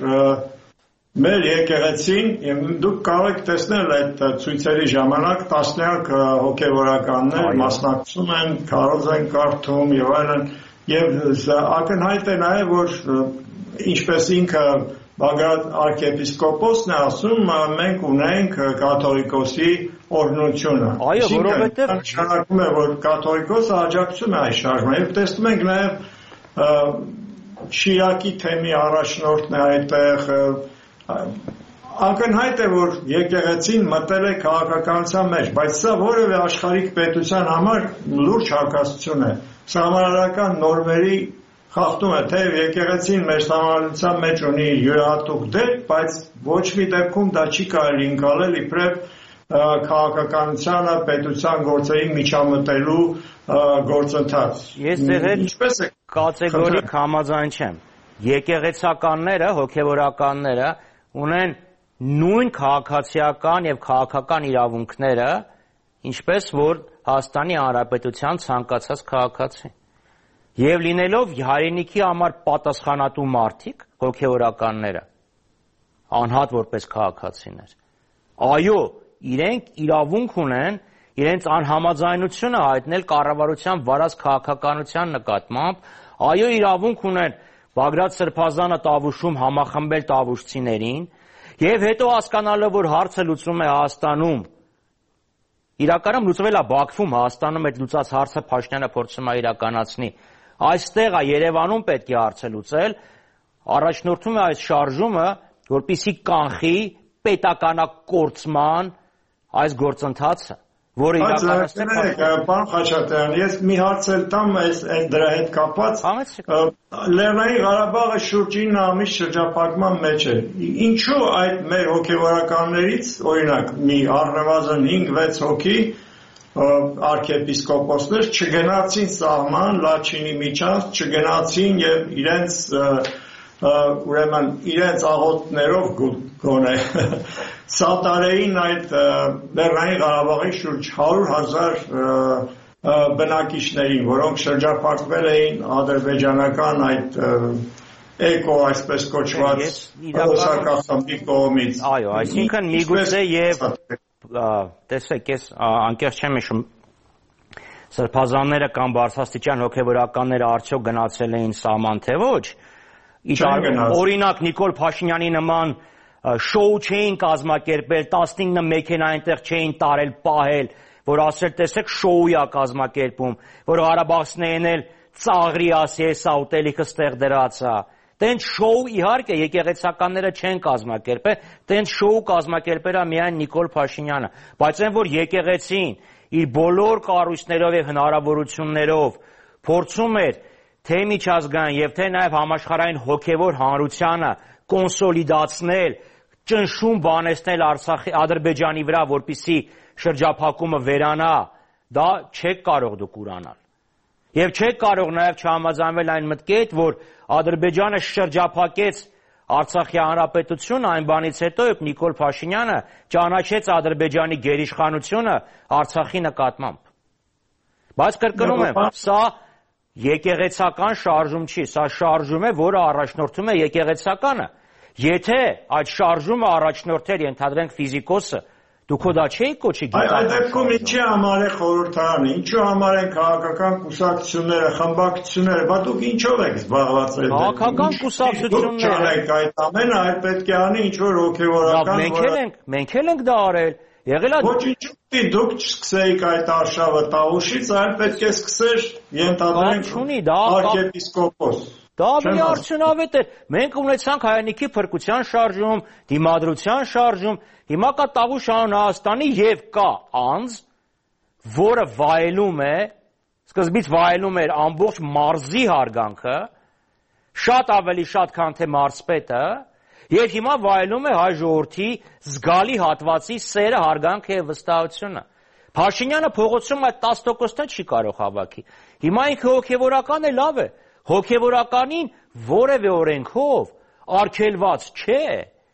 մեր եկեղեցին, դուք կարող եք տեսնել այդ ցույցերի ժամանակ տասնյակ հոգևորականներ մասնակցում են, քարոզ են կարդում եւ այլն, եւ ակնհայտ է նաեւ, որ ինչպես ինքը Բագրատ arczepiskopոսն է ասում, մենք ունենք կաթողիկոսի օրհնությունը։ Այո, որովհետեւ նշանակում է, որ կաթողիկոսը աջակցում է այս շարժմանը, եւ տեսնում ենք նաեւ շիակի թեմի առաջնորդն է այդտեղ, ակնհայտ է, որ եկեղեցին մտել է քաղաքականության մեջ, բայց սա որևէ աշխարհիկ պետության համար լուրջ հակասություն է։ Սահմանադրական նորմերի խախտում է, թեև եկեղեցին մեր սահմանադրության մեջ ունի յուրահատուկ դեր, բայց ոչ մի դեպքում դա չի կարելի ընկալել իբրև քաղաքականությանը, պետության գործերին միջամտելու գործընթաց։ Ես ձեր հետ կատեգորիկ համաձայն չեմ։ Եկեղեցականները, հոգևորականները ունեն նույն քաղաքացիական եւ քաղաքական իրավունքները, ինչպես որ Հայաստանի Հանրապետության ցանկացած քաղաքացի։ Եվ լինելով հայրենիքի համար պատասխանատու մարդիկ, հոգևորականները, անհատ որպես քաղաքացիներ, այո, իրենք իրավունք ունեն իրենց անհամաձայնությունը հայտնել կառավարության վարած քաղաքականության նկատմամբ, այո, իրավունք ունեն Բագրատ Սրբազանը Տավուշում համախմբել տավուշցիներին, եւ հետո հասկանալով, որ հարցը լուծվում է Հայաստանում, իրականում լուծվել է Բաքվում, Հայաստանում այդ լուծած հարցը Փաշինյանը փորձում է իրականացնի։ Այստեղ է Երևանում պետք է հարցը լուծել, առաջնորդում է այս շարժումը, որպեսզի կանխի պետականակորցման այս գործընթացը, որը իրականացնել է։ Պարոն Խաչատրյան, ես մի հարց էլ տամ դրա հետ կապված։ Լեռնային Ղարաբաղը շուրջ ինը ամիս շրջափակման մեջ է։ Ինչու այդ մեր հոգևորականներից, օրինակ, մի առնվազն հինգ-վեց հոգի arczepiskopոսներ չգնացին սահման, Լաչինի միջանց, չգնացին եւ իրենց ուրեմն իրենց աղոթներով գոնե սատարեին այդ Լեռնային Ղարաբաղի շուրջ հարյուր հազար բնակիչներին, որոնք շրջափակվել էին ադրբեջանական այդ էկո, այսպես կոչված ռուսական կողմից։ Այո, այսինքն միգուցե եւ տեսեք, ես անկեղծ չեմ հիշում Սրբազանները կամ բարձրաստիճան հոգևորականները արդյոք գնացել էին սահման թե ոչ։ Օրինակ Նիկոլ Փաշինյանի նման շոու չէին կազմակերպել, տասնինը մեքենա այնտեղ չէին տարել, պահել, որ ասել տեսեք շոու է կազմակերպում, որ Ղարաբաղցիներն էլ ծաղրի ասի էսա ուտելիքը ստեղ դրած է։ Տենց շոու իհարկե եկեղեցականները չեն կազմակերպել, տենց շոու կազմակերպել է միայն Նիկոլ Փաշինյանը, բայց այն որ եկեղեցին իր բոլոր կառույցներով եւ հնարավորություններով փորձում էր թե միջազգային եւ թե նաեւ համաշխարհային հոգեվոր հանրությանը կոնսոլիդացնել, ճնշում բանեցնել Արցախի Ադրբեջանի վրա, որպեսզի շրջափակումը վերանա, դա չեք կարող դուք ուրանալ։ Եվ չեք կարող նաև չհամաձայնվել այն մտքի հետ, որ Ադրբեջանը շրջափակեց Արցախի հանրապետությունը այն բանից հետո, երբ Նիկոլ Փաշինյանը ճանաչեց Ադրբեջանի գերիշխանությունը Արցախի նկատմամբ։ Բայց կրկնում եմ, սա եկեղեցական շարժում չի, սա շարժում է, որը առաջնորդում է եկեղեցականը։ Եթե այդ շարժումը առաջնորդեր, ենթադրենք ֆիզիկոսը, դուք դա չէիք կոչի գիտական։ Այդ դեպքում ինչի համար է խորհրդարանը, ինչու համար են քաղաքական կուսակցությունները, խմբակցությունները, բա դուք ինչով եք զբաղված այդ դեպքում։ Քաղաքական կուսակցությունները։ Դուք չանեք այդ ամենը, այդ պետք է անի ինչ որ հոգևորական։ Մենք էլ ենք, մենք էլ ենք դա արել։ Եղել է Ոչ ինչու՞ դուք չսկսեիք այդ արշավը տավուշից, այլ պետք է սկսեր ենթադրենք արքեպիսկոպոս։ Դա ավելի արդյունավետ է։ Մենք ունեցանք հայրենիքի փրկության շարժում, դիմադրության շարժում, հիմա կա Տավուշ անուն Հայաստանի եւ կա անձ, որը վայելում է, սկզբից վայելում էր ամբողջ մարզի հարգանքը, շատ ավելի շատ, քան թե մարզպետը, եւ հիմա վայելում է հայ ժողովրդի զգալի հատվածի սերը, հարգանքը եւ վստահությունը։ Փաշինյանը փողոցում այդ տասը տոկոսն չի կարող հավաքի։ Հիմա ինքը հոգեվորական է, լավ է։ Հոգևորականին որևէ օրենքով արգելված չէ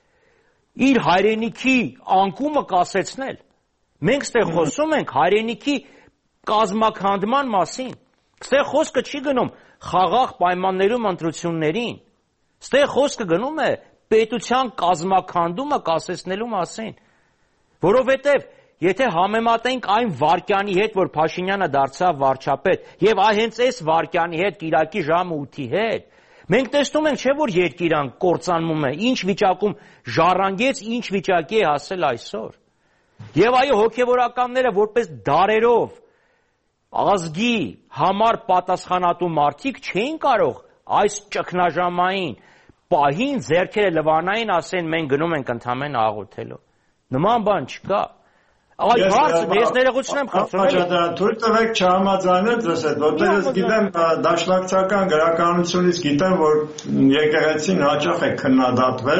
իր հայրենիքի անկումը կասեցնել։ Մենք ստեղ խոսում ենք հայրենիքի կազմաքանդման մասին։ Ստեղ խոսքը չի գնում խաղաղ պայմաններում ընտրություններին։ Ստեղ խոսքը գնում է պետության կազմաքանդումը կասեցնելու մասին։ Որովհետև եթե համեմատենք այն վարկյանի հետ, որ Փաշինյանը դարձավ վարչապետ, եւ այ հենց այս վարկյանի հետ Կիրակի ժամը ութի հետ, մենք տեսնում ենք, չէ՞ որ երկիրան կործանվում է, ինչ վիճակում ժառանգեց, ինչ վիճակի է հասել այսօր։ Եվ այո, հոգեվորականները որպես դարերով ազգի համար պատասխանատու մարդիկ չէին կարող այս ճգնաժամային պահին ձեռքերը լվանային ասեն մենք գնում ենք ընդամենը աղոթելով։ Նման բան չկա։ Այ հարցը ես ներողություն եմ խնդրում։ Թույլ տվեք չհամաձայնել ձեզ հետ, որտեղ ես գիտեմ դաշնակցական գրականությունից գիտեմ, որ եկեղեցին հաճախ է քննադատվել,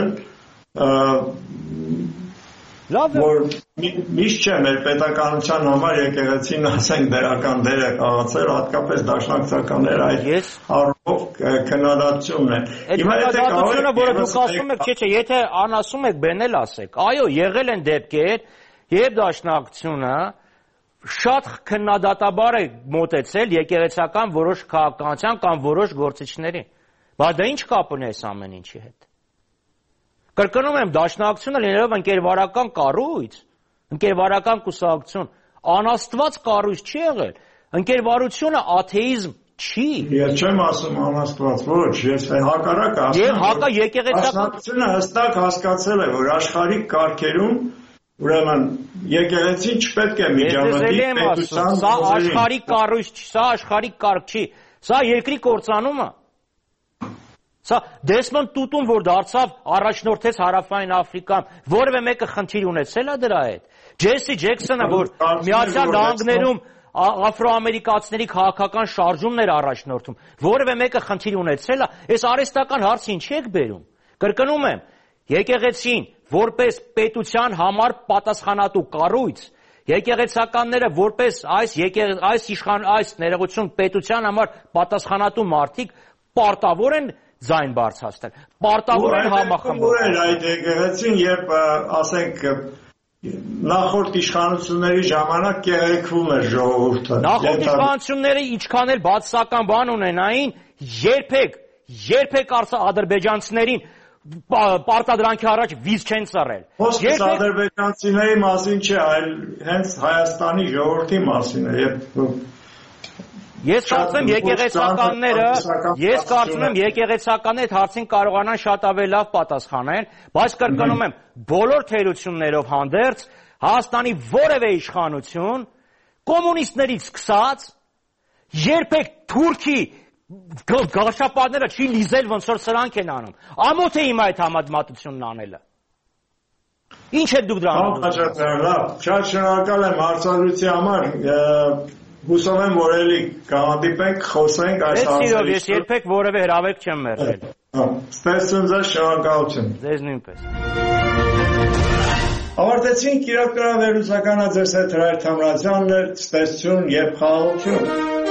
որ միշտ չէ մեր պետականության համար եկեղեցին ասենք դերական դեր է խաղացել, հատկապես դաշնակցականները այդ առումով քննադատությունն է։ Հիմա եթե քննադատությունը, որը դուք ասում եք, չէ, չէ, եթե անասում եք, բենել ասեք։ Այո, եղել են դեպքեր, երբ դաշնակցությունը շատ քննադատաբար է մոտեցել եկեղեցական որոշ քաղաքականության կամ որոշ գործիչների։ Բայց դա ինչ կապ ունի այս ամեն ինչի հետ։ Կրկնում եմ, դաշնակցությունը լինելով ընկերվարական կառույց, ընկերվարական կուսակցություն, անաստված կառույց չի եղել։ Ընկերվարությունը աթեիզմ չի։ Ես չեմ ասում անաստված, ոչ, ես հակառակը ասում եմ։ Եվ հակա եկեղեցական դաշնակցությունը հստակ հասկացել է, որ աշխարհիկ կարգերում ուրեմն եկեղեցին չպետք է միջամտի պետության սա աշխարհիկ կառույց չի, սա աշխարհիկ կարգ չի, սա երկրի կործանումը։ Սա Դեսմոնդ Տուտուն, որ դարձավ առաջնորդեց Հարավային Աֆրիկան, որևէ մեկը խնդիր ունեցել է դրա հետ։ Ջեսի Ջեքսոնը, որ Միացյալ Նահանգներում աֆրոամերիկացիների քաղաքական շարժումն էր առաջնորդում, որևէ մեկը խնդիր ունեցել է, այս արհեստական հարցը ինչի եք բերում։ Կրկնում եմ, եկեղեցին որպես պետության համար պատասխանատու կառույց, եկեղեցականները որպես այս այս իշխան այս ներողություն պետության համար պատասխանատու մարդիկ պարտավոր են ձայն բարձրացնել, պարտավոր են համախմբվել։ Այդ եկեղեցին, երբ ասենք նախորդ իշխանությունների ժամանակ կեղեքվում էր ժողովուրդը։ Նախորդ իշխանությունները ինչքան էլ բացասական բան ունենային, երբեք, երբեք ադրբեջանցիներին պարտադրանքի առաջ վիզ չեն ծռել։ Խոսքս ադրբեջանցիների մասին չէ, այլ հենց Հայաստանի ժողովրդի մասին է։ Ես կարծում եմ եկեղեցականները, ես կարծում եմ եկեղեցականները այդ հարցին կարողանան շատ ավելի լավ պատասխանել, բայց կրկնում եմ, բոլոր թերություններով հանդերձ Հայաստանի որևէ իշխանություն կոմունիստներից սկսած երբեք թուրքի գաղշապարները չի լիզել, ոնց որ սրանք են անում։ Ամոթ է հիմա այդ համեմատությունն անելը։ Ինչ եք դուք դրա համար։ Լավ, շատ շնորհակալ եմ հարցազրույցի համար։ Հուսով եմ, որ էլի կհանդիպենք, խոսենք այս հարցերից։ Ես երբեք որևէ հրավեր չեմ մերժել։ Ստեսություն ձեզ, շնորհակալություն։ Ձեզ նույնպես։ Ավարտեցինք իրական վերլուծականը ձեզ հետ Հրայր Թամրազյանն էր, ստեսություն եւ խաղաղություն։